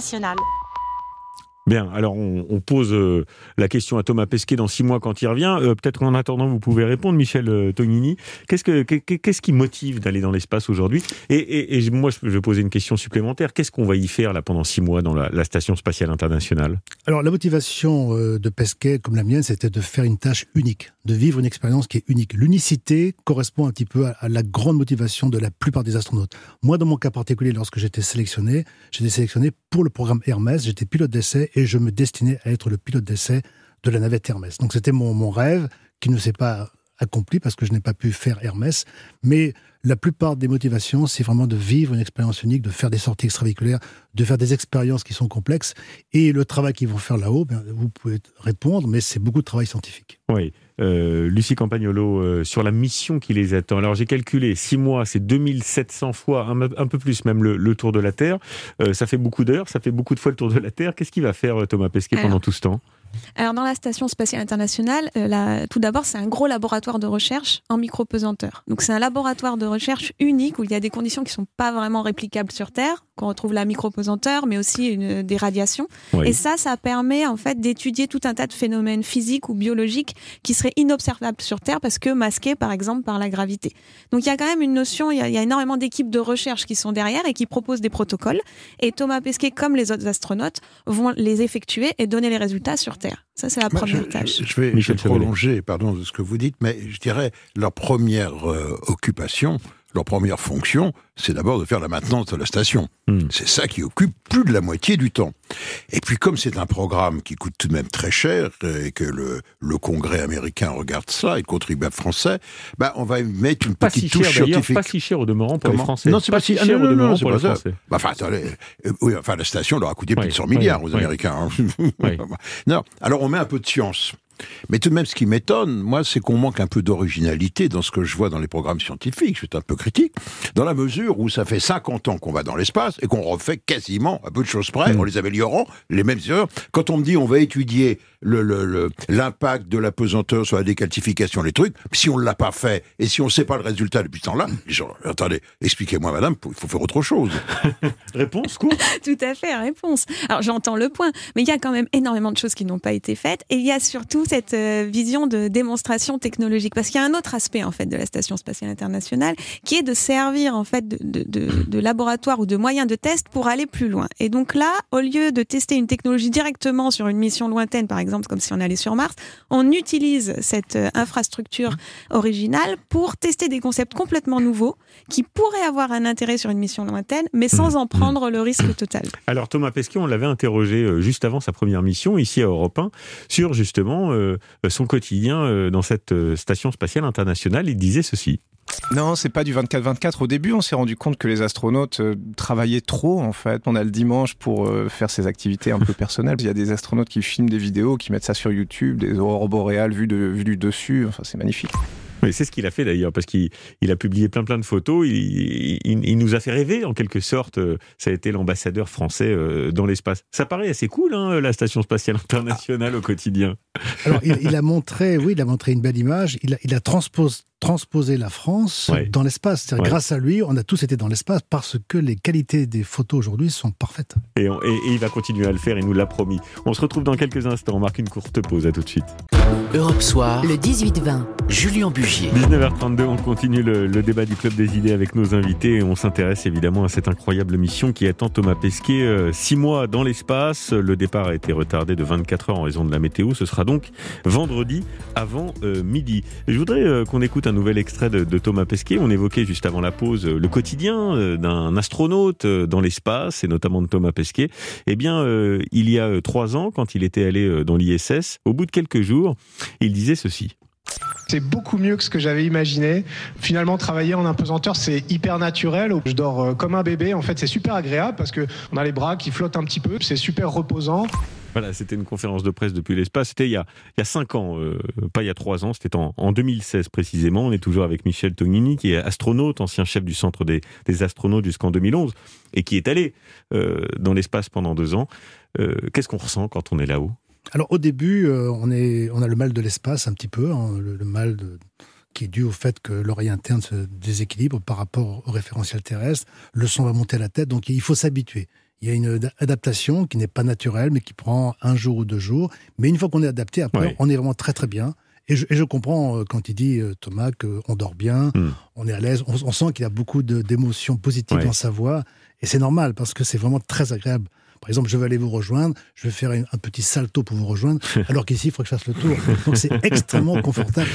Bien, alors on, on pose euh, la question à Thomas Pesquet dans six mois quand il revient. Euh, peut-être qu'en attendant, vous pouvez répondre, Michel euh, Tognini. Qu'est-ce, que, qu'est-ce qui motive d'aller dans l'espace aujourd'hui ? et, et, et moi, je vais poser une question supplémentaire. Qu'est-ce qu'on va y faire là pendant six mois dans la, la Station Spatiale Internationale ? Alors la motivation euh, de Pesquet, comme la mienne, c'était de faire une tâche unique, de vivre une expérience qui est unique. L'unicité correspond un petit peu à, à la grande motivation de la plupart des astronautes. Moi, dans mon cas particulier, lorsque j'étais sélectionné, j'étais sélectionné pour le programme Hermès, j'étais pilote d'essai et je me destinais à être le pilote d'essai de la navette Hermès. Donc c'était mon, mon rêve qui ne s'est pas accompli parce que je n'ai pas pu faire Hermès, mais la plupart des motivations, c'est vraiment de vivre une expérience unique, de faire des sorties extravéhiculaires, de faire des expériences qui sont complexes, et le travail qu'ils vont faire là-haut, bien, vous pouvez répondre, mais c'est beaucoup de travail scientifique. Oui, euh, Lucie Campagnolo, euh, sur la mission qui les attend. Alors j'ai calculé, six mois, c'est deux mille sept cents fois, un, un peu plus même, le, le tour de la Terre. Euh, ça fait beaucoup d'heures, ça fait beaucoup de fois le tour de la Terre. Qu'est-ce qu'il va faire Thomas Pesquet pendant Alors, tout ce temps ? Alors, dans la Station spatiale internationale, euh, la... tout d'abord, c'est un gros laboratoire de recherche en micropesanteur. Donc, c'est un laboratoire de recherche unique où il y a des conditions qui ne sont pas vraiment réplicables sur Terre, qu'on retrouve la micropesanteur, mais aussi une... des radiations. Oui. Et ça, ça permet en fait d'étudier tout un tas de phénomènes physiques ou biologiques qui seraient inobservables sur Terre parce que masqués, par exemple, par la gravité. Donc, il y a quand même une notion, il y a, il y a énormément d'équipes de recherche qui sont derrière et qui proposent des protocoles. Et Thomas Pesquet, comme les autres astronautes, vont les effectuer et donner les résultats sur Terre. Ça, c'est la Moi, première je, tâche. Je, je vais, je vais prolonger, pardon, de ce que vous dites, mais je dirais leur première euh, occupation, leur première fonction, c'est d'abord de faire la maintenance de la station. Mmh. C'est ça qui occupe plus de la moitié du temps. Et puis comme c'est un programme qui coûte tout de même très cher et que le, le Congrès américain regarde ça et le contribuable français, bah on va mettre une pas petite si touche cher, scientifique. Pas si cher au demeurant pour Comment les Français. Non, c'est pas, pas si cher au demeurant pour les Français. Bah, enfin, attendez, euh, oui, enfin, la station leur a coûté oui, plus de cent milliards oui, aux oui. Américains. Hein. Oui. Non, alors on met un peu de science. Mais tout de même, ce qui m'étonne, moi, c'est qu'on manque un peu d'originalité dans ce que je vois dans les programmes scientifiques. Je suis un peu critique, dans la mesure où ça fait cinquante ans qu'on va dans l'espace et qu'on refait quasiment, à peu de choses près, mmh. en les améliorant, les mêmes erreurs. Quand on me dit on va étudier le, le, le, l'impact de la pesanteur sur la décalcification, les trucs, si on ne l'a pas fait et si on ne sait pas le résultat depuis ce temps-là, les gens, attendez, expliquez-moi, madame, il faut faire autre chose. Réponse, quoi. Tout à fait, réponse. Alors, j'entends le point, mais il y a quand même énormément de choses qui n'ont pas été faites et il y a surtout cette euh, vision de démonstration technologique. Parce qu'il y a un autre aspect, en fait, de la Station spatiale internationale qui est de servir, en fait, de, de, de, de laboratoire ou de moyen de test pour aller plus loin. Et donc là, au lieu de tester une technologie directement sur une mission lointaine, par exemple, comme si on allait sur Mars, on utilise cette euh, infrastructure originale pour tester des concepts complètement nouveaux qui pourraient avoir un intérêt sur une mission lointaine, mais sans en prendre le risque total. Alors Thomas Pesquet, on l'avait interrogé euh, juste avant sa première mission, ici à Europe un, sur justement euh, son quotidien euh, dans cette euh, station spatiale internationale. Il disait ceci. Non, c'est pas du vingt-quatre vingt-quatre. Au début, on s'est rendu compte que les astronautes euh, travaillaient trop, en fait. On a le dimanche pour euh, faire ces activités un peu personnelles. Il y a des astronautes qui filment des vidéos, qui mettent ça sur YouTube, des aurores boréales vues, de, vues du dessus. Enfin, c'est magnifique. Mais c'est ce qu'il a fait d'ailleurs, parce qu'il il a publié plein plein de photos, il, il, il nous a fait rêver en quelque sorte, ça a été l'ambassadeur français dans l'espace. Ça paraît assez cool, hein, la Station spatiale internationale ah. au quotidien. Alors il, il a montré, oui, il a montré une belle image, il a, il a transposé, transposé la France ouais. dans l'espace. C'est-à-dire ouais. grâce à lui, on a tous été dans l'espace parce que les qualités des photos aujourd'hui sont parfaites. Et, on, et, et il va continuer à le faire, il nous l'a promis. On se retrouve dans quelques instants, on marque une courte pause, à tout de suite. Europe Soir, le dix-huit vingt, Julien Bugier. dix-neuf heures trente-deux, on continue le, le débat du Club des idées avec nos invités et on s'intéresse évidemment à cette incroyable mission qui attend Thomas Pesquet. Euh, six mois dans l'espace, le départ a été retardé de vingt-quatre heures en raison de la météo. Ce sera donc vendredi avant euh, midi. Je voudrais euh, qu'on écoute un nouvel extrait de, de Thomas Pesquet. On évoquait juste avant la pause euh, le quotidien euh, d'un astronaute euh, dans l'espace et notamment de Thomas Pesquet. Eh bien, euh, il y a euh, trois ans, quand il était allé euh, dans l'I S S, au bout de quelques jours, il disait ceci. C'est beaucoup mieux que ce que j'avais imaginé. Finalement, travailler en apesanteur, c'est hyper naturel. Je dors comme un bébé. En fait, c'est super agréable parce qu'on a les bras qui flottent un petit peu. C'est super reposant. Voilà, c'était une conférence de presse depuis l'espace. C'était il y a, il y a cinq ans, euh, pas il y a trois ans. C'était en, en deux mille seize précisément. On est toujours avec Michel Tognini, qui est astronaute, ancien chef du centre des, des astronautes jusqu'en deux mille onze, et qui est allé euh, dans l'espace pendant deux ans. Euh, qu'est-ce qu'on ressent quand on est là-haut ? Alors au début, euh, on, est, on a le mal de l'espace un petit peu, hein, le, le mal de, qui est dû au fait que l'oreille interne se déséquilibre par rapport au référentiel terrestre. Le son va monter à la tête, donc il faut s'habituer. Il y a une adaptation qui n'est pas naturelle, mais qui prend un jour ou deux jours. Mais une fois qu'on est adapté, après, ouais. on est vraiment très très bien. Et je, et je comprends quand il dit, Thomas, qu'on dort bien, mmh. on est à l'aise, on, on sent qu'il y a beaucoup de, d'émotions positives ouais. dans sa voix. Et c'est normal, parce que c'est vraiment très agréable. Par exemple, je vais aller vous rejoindre, je vais faire un petit salto pour vous rejoindre, alors qu'ici, il faut que je fasse le tour. Donc, c'est extrêmement confortable.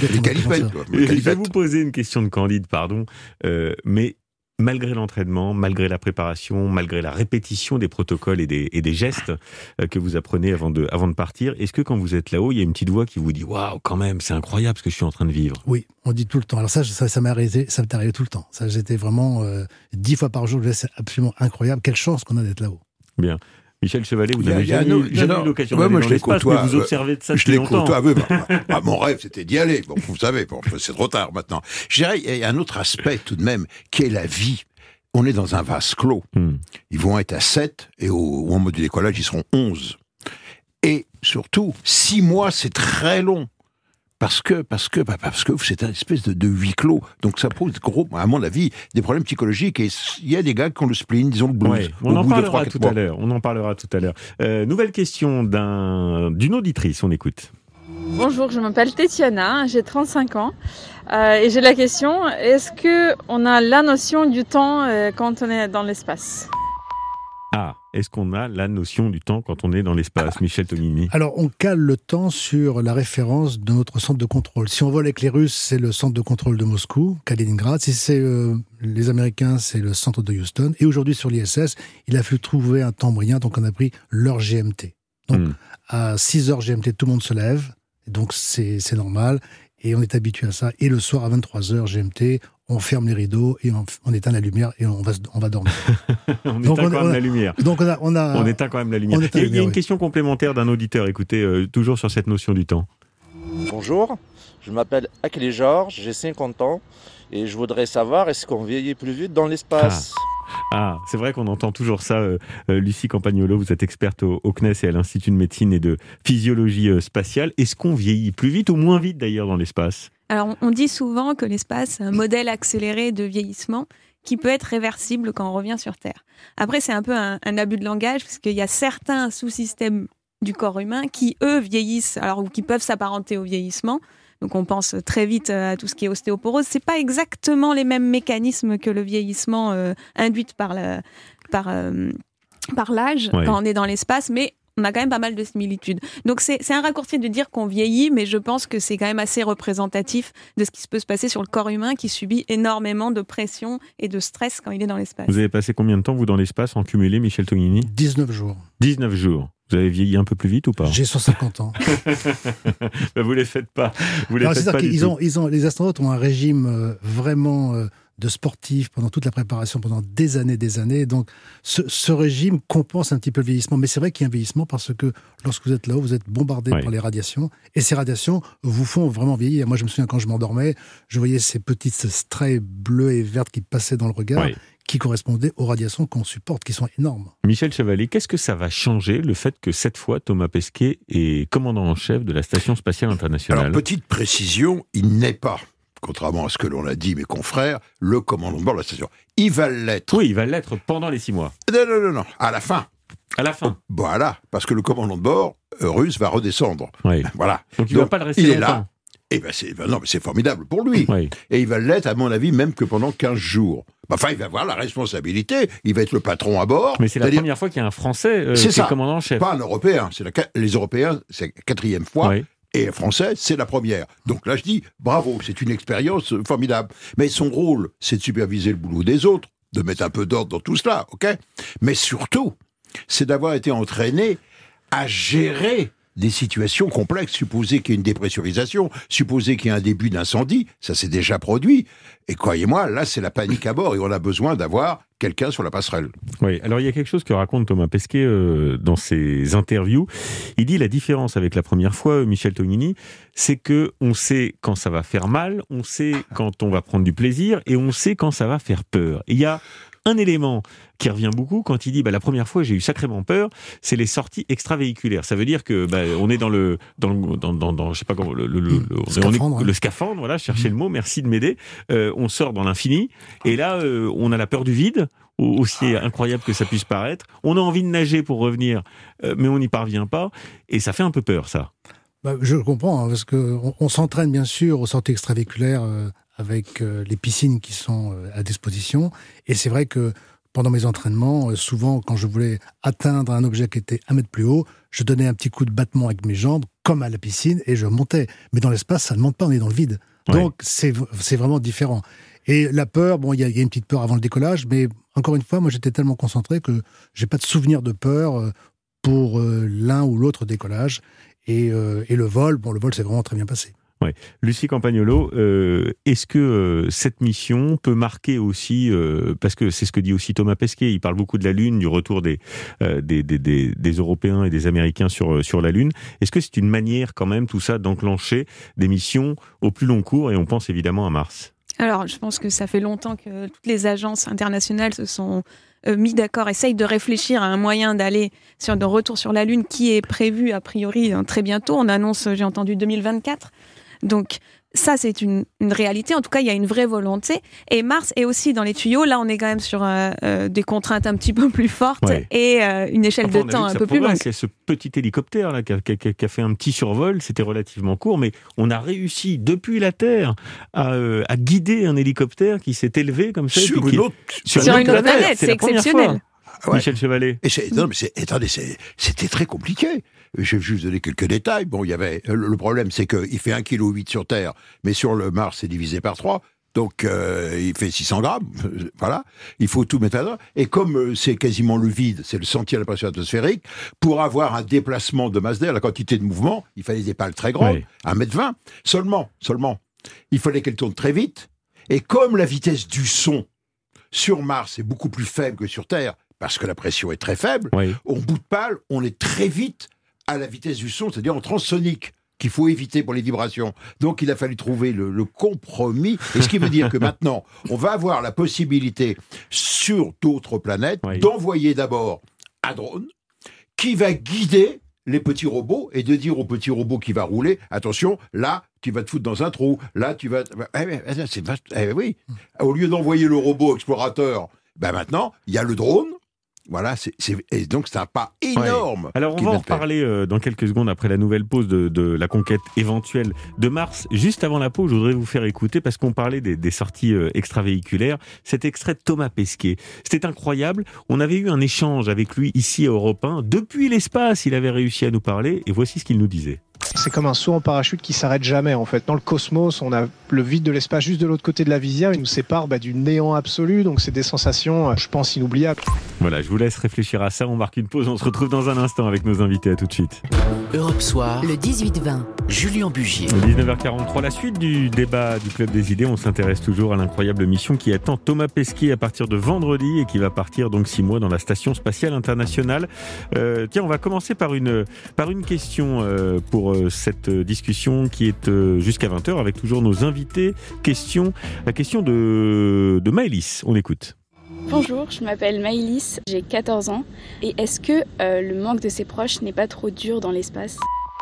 Je vais vous poser une question de Candide, pardon, euh, mais malgré l'entraînement, malgré la préparation, malgré la répétition des protocoles et des, et des gestes euh, que vous apprenez avant de, avant de partir, est-ce que quand vous êtes là-haut, il y a une petite voix qui vous dit « Waouh, quand même, c'est incroyable ce que je suis en train de vivre ». Oui, on dit tout le temps. Alors ça, ça, ça m'est arrivé, ça m'est arrivé tout le temps. Ça, j'étais vraiment euh, dix fois par jour, c'est absolument incroyable. Quelle chance qu'on a d'être là-haut. Bien. Michel Chevalier, vous n'avez jamais, no, jamais non, eu l'occasion ouais, d'aller moi, dans je l'espace, côtoie, mais vous observez de ça je depuis longtemps. Côtoie, oui, bah, bah, mon rêve, c'était d'y aller. Bon, vous savez, bon, c'est trop tard maintenant. Je dirais, il y a un autre aspect tout de même, qui est la vie. On est dans un vase clos. Hmm. Ils vont être à sept, et au, au moment du décollage, ils seront onze. Et surtout, six mois, c'est très long. Parce que, parce que, bah, parce que c'est une espèce de, de huis clos. Donc ça pose, gros, à mon avis, des problèmes psychologiques. Et il y a des gars qui ont le spleen, disons le blues. Ouais, on, en parlera tout à l'heure, on en parlera tout à l'heure. Euh, nouvelle question d'un, d'une auditrice, on écoute. Bonjour, je m'appelle Tetiana, j'ai trente-cinq ans. Euh, et j'ai la question, est-ce qu'on a la notion du temps euh, quand on est dans l'espace ? Ah, est-ce qu'on a la notion du temps quand on est dans l'espace, ah. Michel Tognini ? Alors, on cale le temps sur la référence de notre centre de contrôle. Si on vole avec les Russes, c'est le centre de contrôle de Moscou, Kaliningrad. Si c'est euh, les Américains, c'est le centre de Houston. Et aujourd'hui, sur l'I S S, il a fallu trouver un temps moyen, donc on a pris l'heure G M T. Donc, hmm. à six heures G M T, tout le monde se lève, donc c'est, c'est normal. Et on est habitué à ça. Et le soir, à vingt-trois heures G M T, on ferme les rideaux et on, on éteint la lumière et on va, on va dormir. on donc éteint on, quand même on a, la lumière. Donc on a, on a, on éteint quand même la lumière. Il y a, il y a une oui. question complémentaire d'un auditeur. Écoutez, euh, toujours sur cette notion du temps. Bonjour, je m'appelle Akli Georges, j'ai cinquante ans et je voudrais savoir, est-ce qu'on vieillit plus vite dans l'espace ? ah. Ah, c'est vrai qu'on entend toujours ça. Euh, euh, Lucie Campagnolo, vous êtes experte au, au C N E S et à l'Institut de médecine et de physiologie euh, spatiale. Est-ce qu'on vieillit plus vite ou moins vite d'ailleurs dans l'espace ? Alors, on dit souvent que l'espace est un modèle accéléré de vieillissement qui peut être réversible quand on revient sur Terre. Après, c'est un peu un, un abus de langage parce qu'il y a certains sous-systèmes du corps humain qui, eux, vieillissent, alors ou qui peuvent s'apparenter au vieillissement. Donc on pense très vite à tout ce qui est ostéoporose. C'est pas exactement les mêmes mécanismes que le vieillissement euh, induit par, la, par, euh, par l'âge ouais. quand on est dans l'espace, mais on a quand même pas mal de similitudes. Donc c'est, c'est un raccourci de dire qu'on vieillit, mais je pense que c'est quand même assez représentatif de ce qui peut se passer sur le corps humain qui subit énormément de pression et de stress quand il est dans l'espace. Vous avez passé combien de temps, vous, dans l'espace, en cumulé, Michel Tognini ? dix-neuf jours. dix-neuf jours. Vous avez vieilli un peu plus vite ou pas ? J'ai cent cinquante ans. ben vous les faites pas. Vous les non, faites c'est pas du qu'ils tout. Ont, ils ont, les astronautes ont un régime euh, vraiment euh, de sportifs pendant toute la préparation, pendant des années, des années. Donc, ce, ce régime compense un petit peu le vieillissement. Mais c'est vrai qu'il y a un vieillissement parce que lorsque vous êtes là-haut, vous êtes bombardé ouais. par les radiations. Et ces radiations vous font vraiment vieillir. Moi, je me souviens quand je m'endormais, je voyais ces petites strays bleues et vertes qui passaient dans le regard. Ouais. qui correspondaient aux radiations qu'on supporte, qui sont énormes. Michel Chevalier, qu'est-ce que ça va changer, le fait que cette fois, Thomas Pesquet est commandant en chef de la Station Spatiale Internationale ? Alors, petite précision, il n'est pas, contrairement à ce que l'on a dit mes confrères, le commandant de bord de la station. Il va l'être. Oui, il va l'être pendant les six mois. Non, non, non, non, à la fin. À la fin. Voilà, parce que le commandant de bord euh, russe va redescendre. Oui. Voilà. Donc il ne va pas le rester il longtemps. Est là. Eh ben c'est, ben non, mais c'est formidable pour lui. Oui. Et il va l'être, à mon avis, même que pendant quinze jours. Enfin, il va avoir la responsabilité, il va être le patron à bord. Mais c'est la première fois qu'il y a un Français euh, qui est commandant en chef. Pas un Européen. C'est la, les Européens, c'est la quatrième fois. Oui. Et un Français, c'est la première. Donc là, je dis, bravo, c'est une expérience formidable. Mais son rôle, c'est de superviser le boulot des autres, de mettre un peu d'ordre dans tout cela, ok ? Mais surtout, c'est d'avoir été entraîné à gérer des situations complexes. Supposer qu'il y ait une dépressurisation, supposer qu'il y ait un début d'incendie, ça s'est déjà produit. Et croyez-moi, là, c'est la panique à bord et on a besoin d'avoir quelqu'un sur la passerelle. Oui, alors il y a quelque chose que raconte Thomas Pesquet euh, dans ses interviews. Il dit la différence avec la première fois, Michel Tognini, c'est que on sait quand ça va faire mal, on sait quand on va prendre du plaisir et on sait quand ça va faire peur. Et il y a un élément qui revient beaucoup quand il dit bah, la première fois j'ai eu sacrément peur, c'est les sorties extravéhiculaires. Ça veut dire que bah, on est dans le dans le, dans, dans, dans je sais pas comment le, le, le, le scaphandre, on est, hein. le scaphandre, voilà, cherchez mmh. le mot, merci de m'aider. Euh, on sort dans l'infini et là euh, on a la peur du vide, aussi incroyable que ça puisse paraître. On a envie de nager pour revenir, euh, mais on n'y parvient pas et ça fait un peu peur ça. Bah, je comprends hein, parce que on, on s'entraîne bien sûr aux sorties extravéhiculaires. Euh... avec euh, les piscines qui sont euh, à disposition. Et c'est vrai que pendant mes entraînements, euh, souvent, quand je voulais atteindre un objet qui était un mètre plus haut, je donnais un petit coup de battement avec mes jambes, comme à la piscine, et je montais. Mais dans l'espace, ça ne monte pas, on est dans le vide. Donc, ouais. c'est, c'est vraiment différent. Et la peur, bon, il y, y a une petite peur avant le décollage, mais encore une fois, moi, j'étais tellement concentré que j'ai pas de souvenir de peur euh, pour euh, l'un ou l'autre décollage. Et, euh, et le vol, bon, le vol s'est vraiment très bien passé. Ouais. Lucie Campagnolo, euh, est-ce que euh, cette mission peut marquer aussi, euh, parce que c'est ce que dit aussi Thomas Pesquet, il parle beaucoup de la Lune, du retour des, euh, des, des, des, des Européens et des Américains sur, sur la Lune, est-ce que c'est une manière quand même tout ça d'enclencher des missions au plus long cours, et on pense évidemment à Mars ? Alors, je pense que ça fait longtemps que toutes les agences internationales se sont euh, mis d'accord, essayent de réfléchir à un moyen d'aller sur de retour sur la Lune qui est prévu a priori hein, très bientôt. On annonce, j'ai entendu, deux mille vingt-quatre. Donc, ça, c'est une, une réalité. En tout cas, il y a une vraie volonté. Et Mars est aussi dans les tuyaux. Là, on est quand même sur euh, euh, des contraintes un petit peu plus fortes ouais. et euh, une échelle enfin, de temps un peu plus longue. C'est ce petit hélicoptère là, qui, a, qui, a, qui a fait un petit survol. C'était relativement court, mais on a réussi, depuis la Terre, à, euh, à guider un hélicoptère qui s'est élevé comme ça. Sur, une, autre, sur, sur une autre planète. planète. C'est, c'est exceptionnel. Ouais. Michel Chevalet. Et c'est, non, mais c'est, attendez, c'est, c'était très compliqué. Je vais juste donner quelques détails. Bon, il y avait le, le problème, c'est qu'il fait un virgule huit kilos sur Terre, mais sur le Mars, c'est divisé par trois. Donc, euh, il fait six cents grammes. Voilà. Il faut tout mettre à l'heure. Et comme euh, c'est quasiment le vide, c'est le sentier à la pression atmosphérique, pour avoir un déplacement de masse d'air, la quantité de mouvement, il fallait des pales très grandes, oui. un mètre vingt. Seulement, seulement, il fallait qu'elle tourne très vite. Et comme la vitesse du son sur Mars est beaucoup plus faible que sur Terre, parce que la pression est très faible, oui. au bout de pale, on est très vite à la vitesse du son, c'est-à-dire en transsonique, qu'il faut éviter pour les vibrations. Donc il a fallu trouver le, le compromis, et ce qui veut dire que maintenant, on va avoir la possibilité, sur d'autres planètes, oui. d'envoyer d'abord un drone qui va guider les petits robots, et de dire au petit robot qui va rouler, attention, là, tu vas te foutre dans un trou, là, tu vas... Eh, c'est vache... eh, oui. Au lieu d'envoyer le robot explorateur, ben maintenant, il y a le drone. Voilà, c'est, c'est, et donc c'est un pas énorme. Ouais. Alors on va en reparler euh, dans quelques secondes après la nouvelle pause de, de la conquête éventuelle de Mars. Juste avant la pause, je voudrais vous faire écouter, parce qu'on parlait des, des sorties euh, extravéhiculaires, cet extrait de Thomas Pesquet. C'était incroyable. On avait eu un échange avec lui ici à Europe un. Depuis l'espace, il avait réussi à nous parler, et voici ce qu'il nous disait. C'est comme un saut en parachute qui s'arrête jamais en fait. Dans le cosmos, on a le vide de l'espace juste de l'autre côté de la visière, il nous sépare bah, du néant absolu, donc c'est des sensations, je pense, inoubliables. Voilà, je vous laisse réfléchir à ça, on marque une pause, on se retrouve dans un instant avec nos invités, à tout de suite. Europe Soir, le dix-huit vingt, Julien Bugier. dix-neuf heures quarante-trois, la suite du débat du Club des Idées, on s'intéresse toujours à l'incroyable mission qui attend Thomas Pesquet à partir de vendredi et qui va partir donc six mois dans la Station Spatiale Internationale. Euh, tiens, on va commencer par une, par une question euh, pour euh, cette discussion qui est euh, jusqu'à vingt heures avec toujours nos invités. Question, la question de, de Maëlys, on écoute. Bonjour, je m'appelle Maëlys, j'ai quatorze ans. Et est-ce que euh, le manque de ses proches n'est pas trop dur dans l'espace ?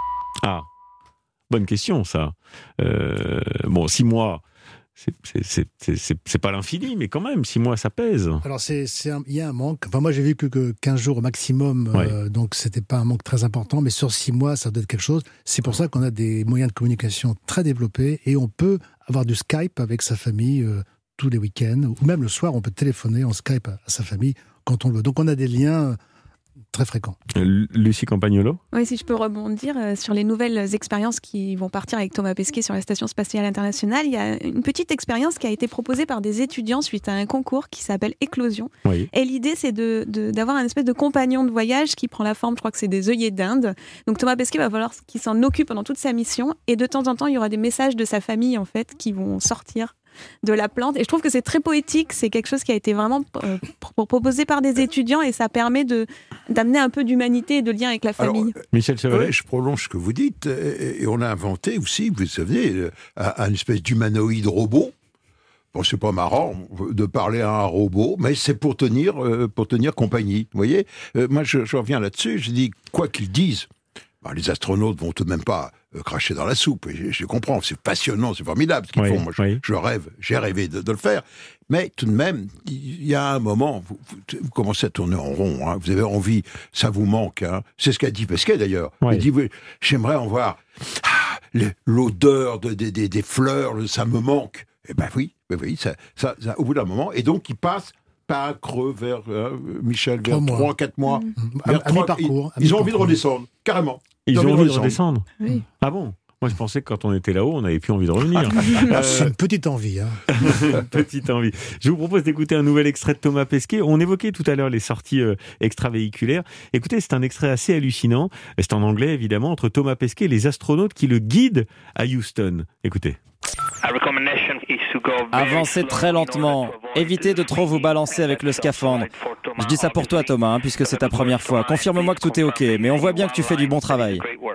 Ah, bonne question ça. Euh, bon, six mois, c'est, c'est, c'est, c'est, c'est pas l'infini, mais quand même, six mois, ça pèse. Alors, c'est, c'est un, il y a un manque. Enfin, moi, j'ai vécu que quinze jours au maximum, ouais. euh, donc c'était pas un manque très important, mais sur six mois, ça doit être quelque chose. C'est pour ça qu'on a des moyens de communication très développés et on peut avoir du Skype avec sa famille euh, tous les week-ends, ou même le soir, on peut téléphoner en Skype à, à sa famille quand on le veut. Donc, on a des liens très fréquents. Lucie Campagnolo ? Oui, si je peux rebondir euh, sur les nouvelles expériences qui vont partir avec Thomas Pesquet sur la Station Spatiale Internationale. Il y a une petite expérience qui a été proposée par des étudiants suite à un concours qui s'appelle Éclosion. Oui. Et l'idée, c'est de, de, d'avoir un espèce de compagnon de voyage qui prend la forme, je crois que c'est des œillets d'Inde. Donc Thomas Pesquet va falloir qu'il s'en occupe pendant toute sa mission. Et de temps en temps, il y aura des messages de sa famille, en fait, qui vont sortir de la plante. Et je trouve que c'est très poétique. C'est quelque chose qui a été vraiment euh, proposé par des étudiants et ça permet de, d'amener un peu d'humanité et de lien avec la famille. Alors, Michel Chevalet, ouais, je prolonge ce que vous dites. Et on a inventé aussi, vous savez, un espèce d'humanoïde robot. Bon, c'est pas marrant de parler à un robot, mais c'est pour tenir, euh, pour tenir compagnie. Vous voyez, euh, moi, je, je reviens là-dessus. Je dis, quoi qu'ils disent, ben, les astronautes vont tout de même pas euh, cracher dans la soupe. Et je, je comprends, c'est passionnant, c'est formidable ce qu'ils oui, font. Moi, je, oui. je rêve, j'ai rêvé de, de le faire. Mais tout de même, il y a un moment, vous, vous, vous commencez à tourner en rond. Hein, vous avez envie, ça vous manque. Hein. C'est ce qu'a dit Pesquet d'ailleurs. Oui. Il dit, oui, j'aimerais en voir ah, les, l'odeur de, de, de, des fleurs, ça me manque. Eh ben oui, ben oui, ça, ça, ça, au bout d'un moment, et donc il passe par un creux vers euh, Michel, vers trois, quatre mois. Mmh. Vers à, à mi-parcours. Ils ont envie de redescendre, carrément. Ils, ils ont envie de redescendre. Oui. Ah bon ? Moi, je pensais que quand on était là-haut, on n'avait plus envie de revenir. euh... C'est une petite envie. Hein. Une petite envie. Je vous propose d'écouter un nouvel extrait de Thomas Pesquet. On évoquait tout à l'heure les sorties euh, extravéhiculaires. Écoutez, c'est un extrait assez hallucinant. C'est en anglais, évidemment, entre Thomas Pesquet et les astronautes qui le guident à Houston. Écoutez. Avancez très lentement. Évitez de trop vous balancer avec le scaphandre. Je dis ça pour toi, Thomas, hein, puisque c'est ta première fois. Confirme-moi que tout est OK, mais on voit bien que tu fais du bon travail.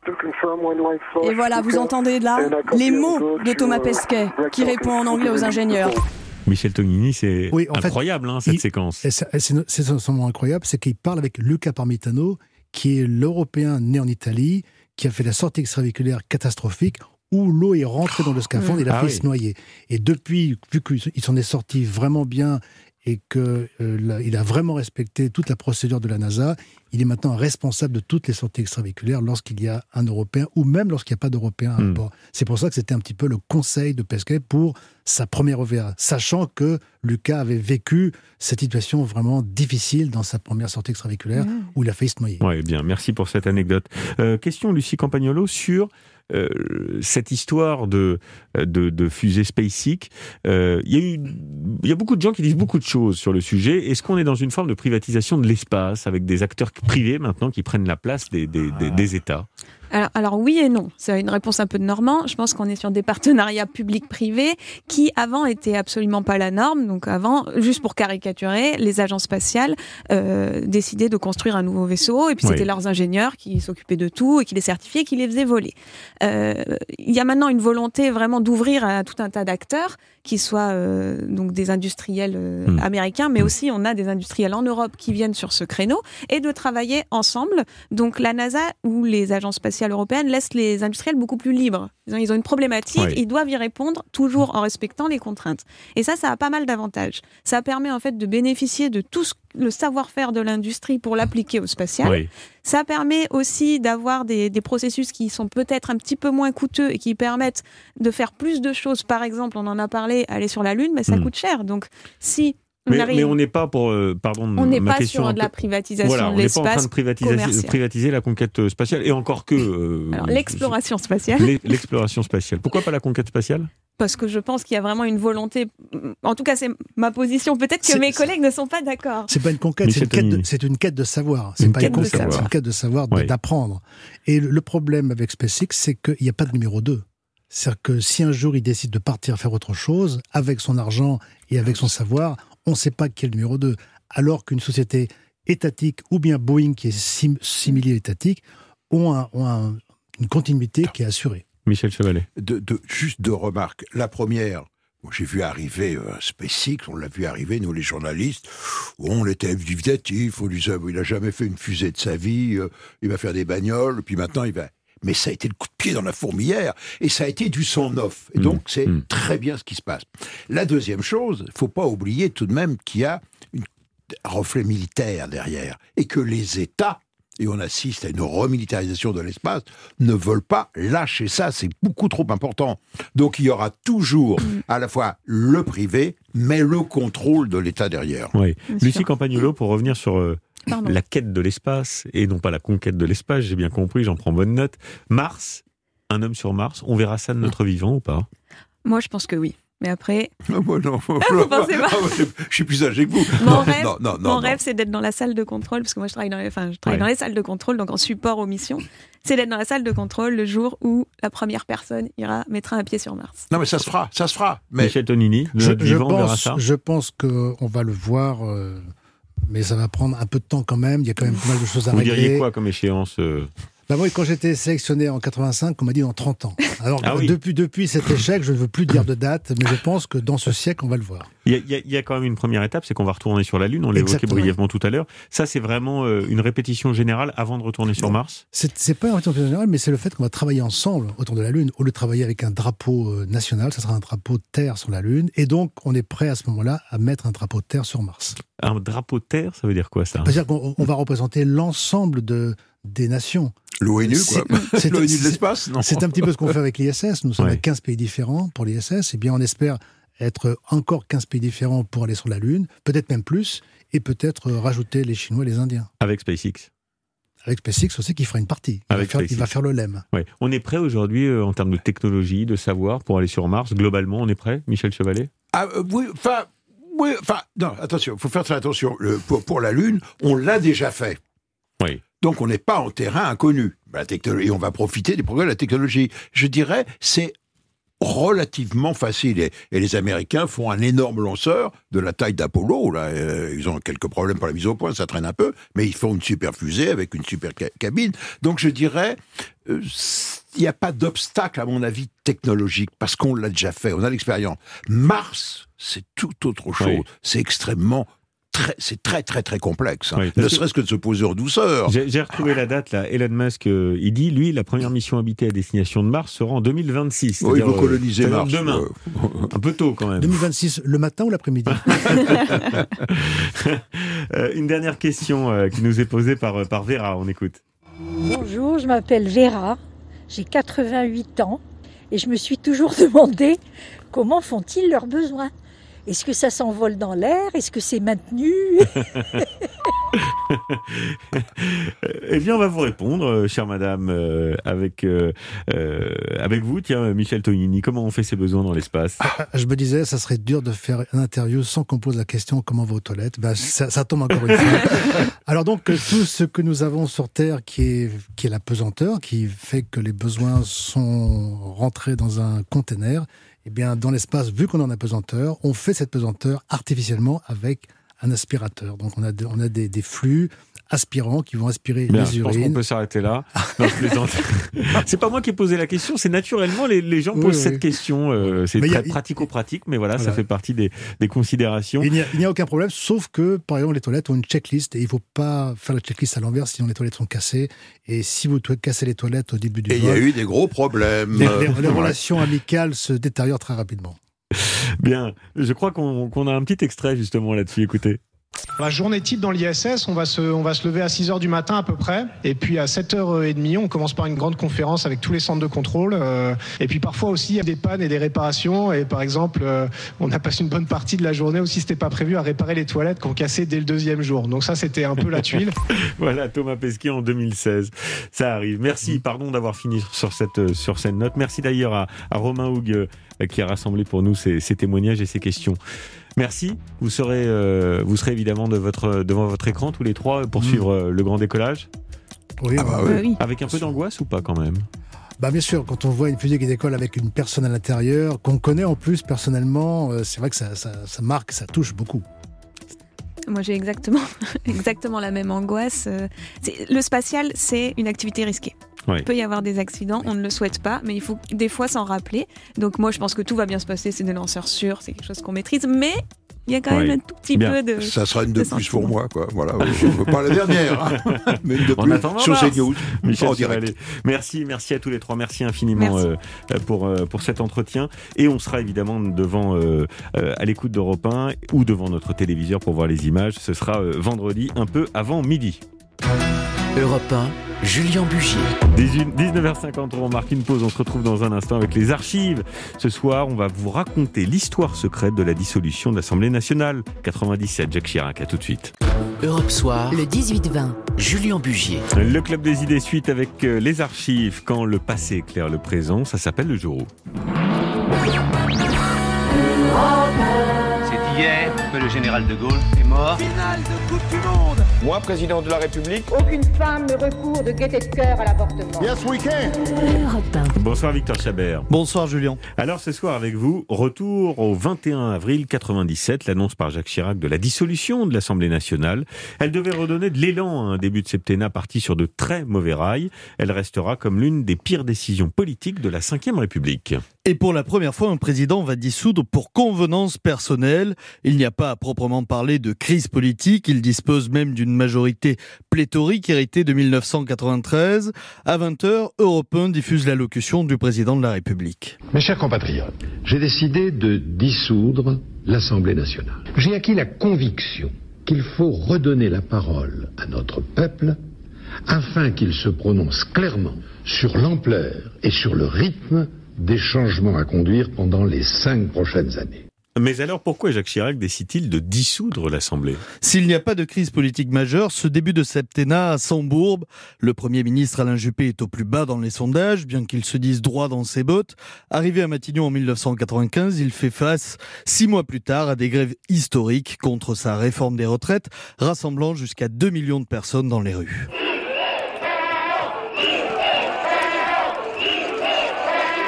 Et voilà, vous entendez là les mots de Thomas Pesquet qui répond en anglais aux ingénieurs. Michel Tognini, c'est oui, incroyable fait, hein, cette il, séquence. C'est, c'est, c'est seulement incroyable, c'est qu'il parle avec Luca Parmitano, qui est l'Européen né en Italie, qui a fait la sortie extravéhiculaire catastrophique, où l'eau est rentrée dans le scaphandre et il a ah fait oui. se noyer. Et depuis, vu qu'il s'en est sorti vraiment bien et qu'il euh, a vraiment respecté toute la procédure de la NASA, il est maintenant responsable de toutes les sorties extravéhiculaires lorsqu'il y a un Européen ou même lorsqu'il n'y a pas d'Européen à mmh. bord. C'est pour ça que c'était un petit peu le conseil de Pesquet pour sa première O V A, sachant que Lucas avait vécu cette situation vraiment difficile dans sa première sortie extravéhiculaire mmh. où il a failli se noyer. Oui, bien, merci pour cette anecdote. Euh, question, Lucie Campagnolo, sur Euh, cette histoire de, de, de fusée SpaceX. Euh, il y a eu, il y a beaucoup de gens qui disent beaucoup de choses sur le sujet. Est-ce qu'on est dans une forme de privatisation de l'espace avec des acteurs privés maintenant qui prennent la place des, des, des, des États ? Alors, alors oui et non, c'est une réponse un peu de Normand. Je pense qu'on est sur des partenariats publics-privés qui avant étaient absolument pas la norme. Donc avant, juste pour caricaturer, les agences spatiales euh, décidaient de construire un nouveau vaisseau et puis c'était oui. leurs ingénieurs qui s'occupaient de tout et qui les certifiaient et qui les faisaient voler. Euh, il y a maintenant une volonté vraiment d'ouvrir à tout un tas d'acteurs qui soient euh, donc des industriels euh, mmh. américains, mais aussi on a des industriels en Europe qui viennent sur ce créneau et de travailler ensemble. Donc la NASA ou les agences spatiales européennes laissent les industriels beaucoup plus libres. Ils ont une problématique, oui. ils doivent y répondre toujours en respectant les contraintes. Et ça, ça a pas mal d'avantages. Ça permet en fait de bénéficier de tout ce, le savoir-faire de l'industrie pour l'appliquer au spatial. Oui. Ça permet aussi d'avoir des, des processus qui sont peut-être un petit peu moins coûteux et qui permettent de faire plus de choses. Par exemple, on en a parlé, aller sur la Lune, mais ça mmh. coûte cher. Donc si Mais, mais on n'est pas pour, euh, pardon, on n'est ma pas question sur un de la peu... privatisation voilà, de l'espace. On n'est pas en train de privatiser, privatiser la conquête spatiale, et encore que. Euh, Alors l'exploration spatiale. L'exploration spatiale. Pourquoi pas la conquête spatiale ? Parce que je pense qu'il y a vraiment une volonté. En tout cas, c'est ma position. Peut-être que c'est, mes collègues ne sont pas d'accord. C'est pas une conquête, c'est une quête, de, c'est une quête de savoir. C'est une pas quête une conquête, de savoir. C'est une quête de savoir, oui. d'apprendre. Et le problème avec SpaceX, c'est qu'il n'y a pas de numéro deux. C'est-à-dire que si un jour il décide de partir faire autre chose, avec son argent et avec son savoir, on ne sait pas qui est le numéro deux. Alors qu'une société étatique, ou bien Boeing qui est sim- simili-étatique, ont, un, ont un, une continuité qui est assurée. Michel Chevalet. De, de, juste deux remarques. La première, moi, j'ai vu arriver euh, SpaceX, on l'a vu arriver, nous les journalistes, où on était dubitatif, on lui disait, il n'a jamais fait une fusée de sa vie, euh, il va faire des bagnoles, puis maintenant il va... Mais ça a été le coup de pied dans la fourmilière, et ça a été du sang neuf. Et donc, mmh, c'est mmh. très bien ce qui se passe. La deuxième chose, il ne faut pas oublier tout de même qu'il y a une, un reflet militaire derrière, et que les États, et on assiste à une remilitarisation de l'espace, ne veulent pas lâcher ça, c'est beaucoup trop important. Donc, il y aura toujours mmh. à la fois le privé, mais le contrôle de l'État derrière. Oui. Lucie Campagnolo, pour revenir sur... Euh... Pardon. La quête de l'espace, et non pas la conquête de l'espace, j'ai bien compris, j'en prends bonne note. Mars, un homme sur Mars, on verra ça de notre vivant ou pas ? Moi, je pense que oui. Mais après... Ah, moi, non. Ah, vous pensez pas ? Je suis plus âgé que vous. Mon non, rêve, non, non, non, mon non. rêve c'est d'être dans la salle de contrôle, parce que moi, je travaille dans les, enfin, je travaille ouais. dans les salles de contrôle, donc en support aux missions. C'est d'être dans la salle de contrôle le jour où la première personne ira, mettra un pied sur Mars. Non, mais ça se fera, ça se fera. Mais... Michel Tonini, je, notre je vivant, pense, on verra ça. Je pense qu'on va le voir... Euh... Mais ça va prendre un peu de temps quand même. Il y a quand même pas mal de choses à Vous régler. Vous diriez quoi comme échéance euh... bah moi, quand j'étais sélectionné en quatre-vingt-cinq, on m'a dit dans trente ans. Alors, ah oui. depuis, depuis cet échec, je ne veux plus dire de date, mais je pense que dans ce siècle, on va le voir. Il y a, il y a, il y a quand même une première étape, c'est qu'on va retourner sur la Lune. On l'évoquait Exactement. brièvement tout à l'heure. Ça, c'est vraiment euh, une répétition générale avant de retourner sur Mars ? C'est, c'est pas une répétition générale, mais c'est le fait qu'on va travailler ensemble autour de la Lune. Au lieu de travailler avec un drapeau euh, national, ça sera un drapeau de terre sur la Lune. Et donc, on est prêt à ce moment-là à mettre un drapeau de terre sur Mars. Un drapeau de terre, ça veut dire quoi, ça ? C'est-à-dire qu'on on va représenter l'ensemble de, des nations. L'ONU, quoi. C'est, L'ONU de l'espace, non ? C'est un petit peu ce qu'on fait avec l'I S S. Nous sommes ouais. à quinze pays différents pour l'I S S. Eh bien, on espère être encore quinze pays différents pour aller sur la Lune, peut-être même plus, et peut-être rajouter les Chinois et les Indiens. Avec SpaceX. Avec SpaceX aussi, qui fera une partie. Il, Avec va, faire, il va faire le L E M. Ouais. On est prêt aujourd'hui, euh, en termes de technologie, de savoir, pour aller sur Mars. Globalement, on est prêt, Michel Chevalet ? Ah, euh, oui, enfin... Oui, enfin, non, attention, il faut faire très attention. Le, pour, pour la Lune, on l'a déjà fait. Oui. Donc, on n'est pas en terrain inconnu. La technologie, et on va profiter des progrès de la technologie. Je dirais, c'est relativement facile. Et, et les Américains font un énorme lanceur de la taille d'Apollo. Là, euh, ils ont quelques problèmes pour la mise au point, ça traîne un peu, mais ils font une super fusée avec une super ca- cabine. Donc je dirais, euh, il n'y a pas d'obstacle, à mon avis, technologique, parce qu'on l'a déjà fait, on a l'expérience. Mars, c'est tout autre chose. Oui. C'est extrêmement... Très, c'est très très très complexe, hein. Oui, ne serait-ce que de se poser en douceur. J'ai, j'ai retrouvé la date là. Elon Musk, euh, il dit lui la première mission habitée à destination de Mars sera en deux mille vingt-six. Oui, il veut coloniser euh, Mars. Demain, euh... un peu tôt quand même. deux mille vingt-six, le matin ou l'après-midi? euh, Une dernière question euh, qui nous est posée par par Vera. On écoute. Bonjour, je m'appelle Vera, j'ai quatre-vingt-huit ans et je me suis toujours demandé comment font-ils leurs besoins. Est-ce que ça s'envole dans l'air? Est-ce que c'est maintenu? Eh bien, on va vous répondre, euh, chère madame, euh, avec, euh, euh, avec vous. Tiens, Michel Tognini, comment on fait ses besoins dans l'espace? Ah, je me disais, ça serait dur de faire une interview sans qu'on pose la question comment va aux toilettes. Ben, ça, ça tombe encore une fois. Alors donc, tout ce que nous avons sur Terre, qui est, qui est la pesanteur, qui fait que les besoins sont rentrés dans un conteneur, eh bien, dans l'espace, vu qu'on en a pesanteur, on fait cette pesanteur artificiellement avec un aspirateur. Donc, on a, de, on a des, des flux aspirants qui vont aspirer Bien, les urines. Je pense qu'on peut s'arrêter là. Non, je plaisante. C'est pas moi qui ai posé la question, c'est naturellement les, les gens posent oui, cette oui. question. Euh, c'est mais très a, pratico-pratique, mais voilà, voilà, ça fait partie des, des considérations. Il n'y, a, il n'y a aucun problème, sauf que, par exemple, les toilettes ont une checklist et il ne faut pas faire la checklist à l'envers, sinon les toilettes sont cassées. Et si vous cassez les toilettes au début du vol... Et il y a eu des gros problèmes. Les, les, les relations amicales se détériorent très rapidement. Bien, je crois qu'on, qu'on a un petit extrait justement là-dessus, écoutez. La journée type dans l'I S S, on va, se, on va se lever à six heures du matin à peu près, et puis à sept heures trente, on commence par une grande conférence avec tous les centres de contrôle, euh, et puis parfois aussi il y a des pannes et des réparations, et par exemple, euh, on a passé une bonne partie de la journée aussi, c'était pas prévu, à réparer les toilettes qu'on cassait dès le deuxième jour. Donc ça, c'était un peu la tuile. Voilà, Thomas Pesquet en deux mille seize. Ça arrive. Merci, pardon d'avoir fini sur cette, sur cette note. Merci d'ailleurs à, à Romain Hougue euh, qui a rassemblé pour nous ces, ces témoignages et ces questions. Merci. Vous serez, euh, vous serez évidemment de votre, devant votre écran tous les trois pour suivre euh, le grand décollage. Oui, ah bah, oui. oui. Avec un peu d'angoisse ou pas quand même? Bah bien sûr, quand on voit une fusée qui décolle avec une personne à l'intérieur, qu'on connaît en plus personnellement, euh, c'est vrai que ça, ça, ça marque, ça touche beaucoup. Moi, j'ai exactement, exactement la même angoisse. C'est, le spatial, c'est une activité risquée. Oui. Il peut y avoir des accidents, on ne le souhaite pas, mais il faut des fois s'en rappeler. Donc moi, je pense que tout va bien se passer, c'est des lanceurs sûrs, c'est quelque chose qu'on maîtrise, mais il y a quand même oui. un tout petit bien. peu de... Ça sera une de, de plus pour moi, quoi. Voilà, pas la dernière, hein. Mais une de on plus sur CNews, en direct. Merci, merci à tous les trois, merci infiniment merci. Euh, pour, euh, pour cet entretien. Et on sera évidemment devant, euh, euh, à l'écoute d'Europe un ou devant notre téléviseur pour voir les images. Ce sera euh, vendredi, un peu avant midi. Europe un, Julien Bugier. dix-neuf heures cinquante-trois, on marque une pause. On se retrouve dans un instant avec les archives. Ce soir, on va vous raconter l'histoire secrète de la dissolution de l'Assemblée nationale. quatre-vingt-dix-sept, Jacques Chirac. À tout de suite. Europe Soir, le dix-huit vingt, Julien Bugier. Le Club des idées suite avec les archives. Quand le passé éclaire le présent, ça s'appelle le jour où. C'est hier que le général de Gaulle est mort. Finale de Coupe du Monde. Moi, président de la République. Aucune femme ne recourt de gaieté de cœur à l'avortement. Yes, we can. Bonsoir Victor Chabert. Bonsoir Julien. Alors ce soir avec vous, retour au vingt et un avril quatre-vingt-dix-sept, l'annonce par Jacques Chirac de la dissolution de l'Assemblée nationale. Elle devait redonner de l'élan à un début de septennat parti sur de très mauvais rails. Elle restera comme l'une des pires décisions politiques de la cinquième République. Et pour la première fois, un président va dissoudre pour convenance personnelle. Il n'y a pas à proprement parler de crise politique. Il dispose même d'une majorité pléthorique héritée de mille neuf cent quatre-vingt-treize. À vingt heures, Europe un diffuse l'allocution du président de la République. Mes chers compatriotes, j'ai décidé de dissoudre l'Assemblée nationale. J'ai acquis la conviction qu'il faut redonner la parole à notre peuple afin qu'il se prononce clairement sur l'ampleur et sur le rythme des changements à conduire pendant les cinq prochaines années. Mais alors pourquoi Jacques Chirac décide-t-il de dissoudre l'Assemblée ? S'il n'y a pas de crise politique majeure, ce début de septennat s'embourbe. Le Premier ministre Alain Juppé est au plus bas dans les sondages, bien qu'il se dise droit dans ses bottes. Arrivé à Matignon en mille neuf cent quatre-vingt-quinze, il fait face, six mois plus tard, à des grèves historiques contre sa réforme des retraites, rassemblant jusqu'à deux millions de personnes dans les rues.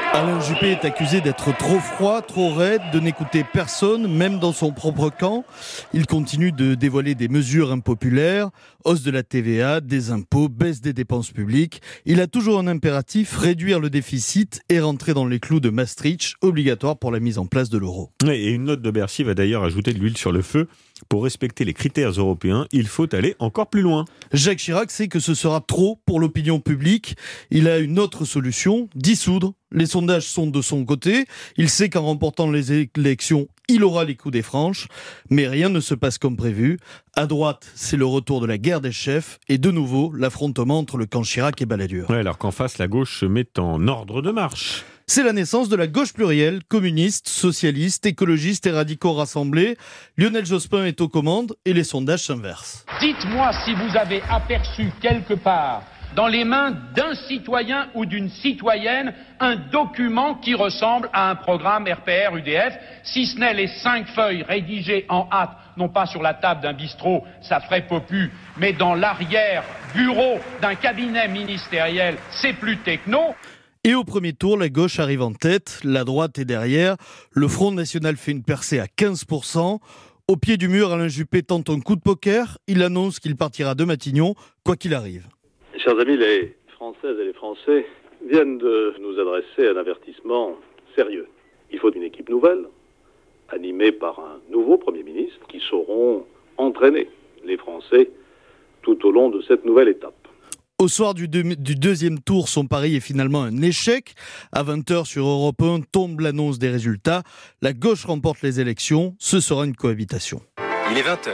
Alain Juppé est accusé d'être trop froid, trop raide, de n'écouter personne, même dans son propre camp. Il continue de dévoiler des mesures impopulaires, hausse de la T V A, des impôts, baisse des dépenses publiques. Il a toujours un impératif, réduire le déficit et rentrer dans les clous de Maastricht, obligatoire pour la mise en place de l'euro. Et une note de Bercy va d'ailleurs ajouter de l'huile sur le feu. Pour respecter les critères européens, il faut aller encore plus loin. Jacques Chirac sait que ce sera trop pour l'opinion publique. Il a une autre solution, dissoudre. Les sondages sont de son côté. Il sait qu'en remportant les élections, il aura les coups des franches. Mais rien ne se passe comme prévu. À droite, c'est le retour de la guerre des chefs. Et de nouveau, l'affrontement entre le camp Chirac et Balladur. Ouais, alors qu'en face, la gauche se met en ordre de marche. C'est la naissance de la gauche plurielle, communiste, socialiste, écologiste et radicaux rassemblés. Lionel Jospin est aux commandes et les sondages s'inversent. Dites-moi si vous avez aperçu quelque part, dans les mains d'un citoyen ou d'une citoyenne, un document qui ressemble à un programme R P R U D F, si ce n'est les cinq feuilles rédigées en hâte, non pas sur la table d'un bistrot, ça ferait popu, mais dans l'arrière-bureau d'un cabinet ministériel, c'est plus techno. Et au premier tour, la gauche arrive en tête, la droite est derrière. Le Front National fait une percée à quinze pour cent. Au pied du mur, Alain Juppé tente un coup de poker. Il annonce qu'il partira de Matignon, quoi qu'il arrive. Chers amis, les Françaises et les Français viennent de nous adresser un avertissement sérieux. Il faut une équipe nouvelle, animée par un nouveau Premier ministre, qui sauront entraîner les Français tout au long de cette nouvelle étape. Au soir du, deux, du deuxième tour, son pari est finalement un échec. À vingt heures sur Europe un, tombe l'annonce des résultats. La gauche remporte les élections. Ce sera une cohabitation. Il est vingt heures.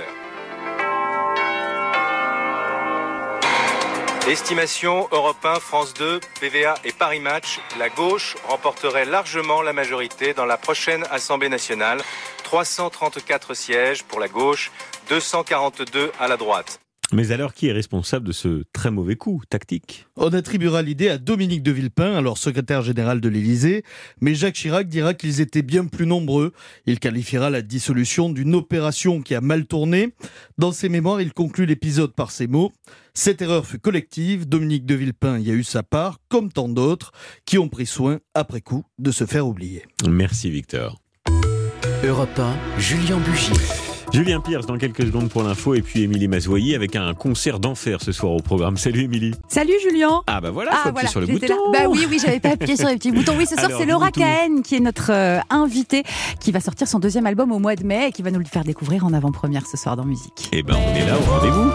Estimation Europe un, France deux, P V A et Paris Match. La gauche remporterait largement la majorité dans la prochaine Assemblée nationale. trois cent trente-quatre sièges pour la gauche, deux cent quarante-deux à la droite. Mais alors, qui est responsable de ce très mauvais coup tactique ? On attribuera l'idée à Dominique de Villepin, alors secrétaire général de l'Élysée, mais Jacques Chirac dira qu'ils étaient bien plus nombreux. Il qualifiera la dissolution d'une opération qui a mal tourné. Dans ses mémoires, il conclut l'épisode par ces mots. Cette erreur fut collective, Dominique de Villepin y a eu sa part, comme tant d'autres, qui ont pris soin, après coup, de se faire oublier. Merci Victor. Europe un, Julien Bugier. Julien Pierce dans quelques secondes pour l'info et puis Émilie Mazoyer avec un concert d'enfer ce soir au programme. Salut Émilie. Salut Julien. Ah bah voilà, faut ah, appuyer voilà, sur le bouton. Là. Bah oui, oui, j'avais pas appuyé sur les petits boutons. Oui, ce soir Alors, c'est Laura Cahen qui est notre euh, invitée, qui va sortir son deuxième album au mois de mai et qui va nous le faire découvrir en avant-première ce soir dans Musique. Eh ben on est là au rendez-vous.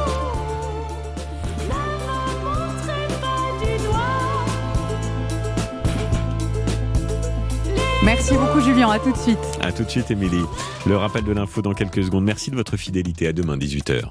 Merci beaucoup Julien, à tout de suite. À tout de suite Émilie. Le rappel de l'info dans quelques secondes. Merci de votre fidélité, à demain dix-huit heures.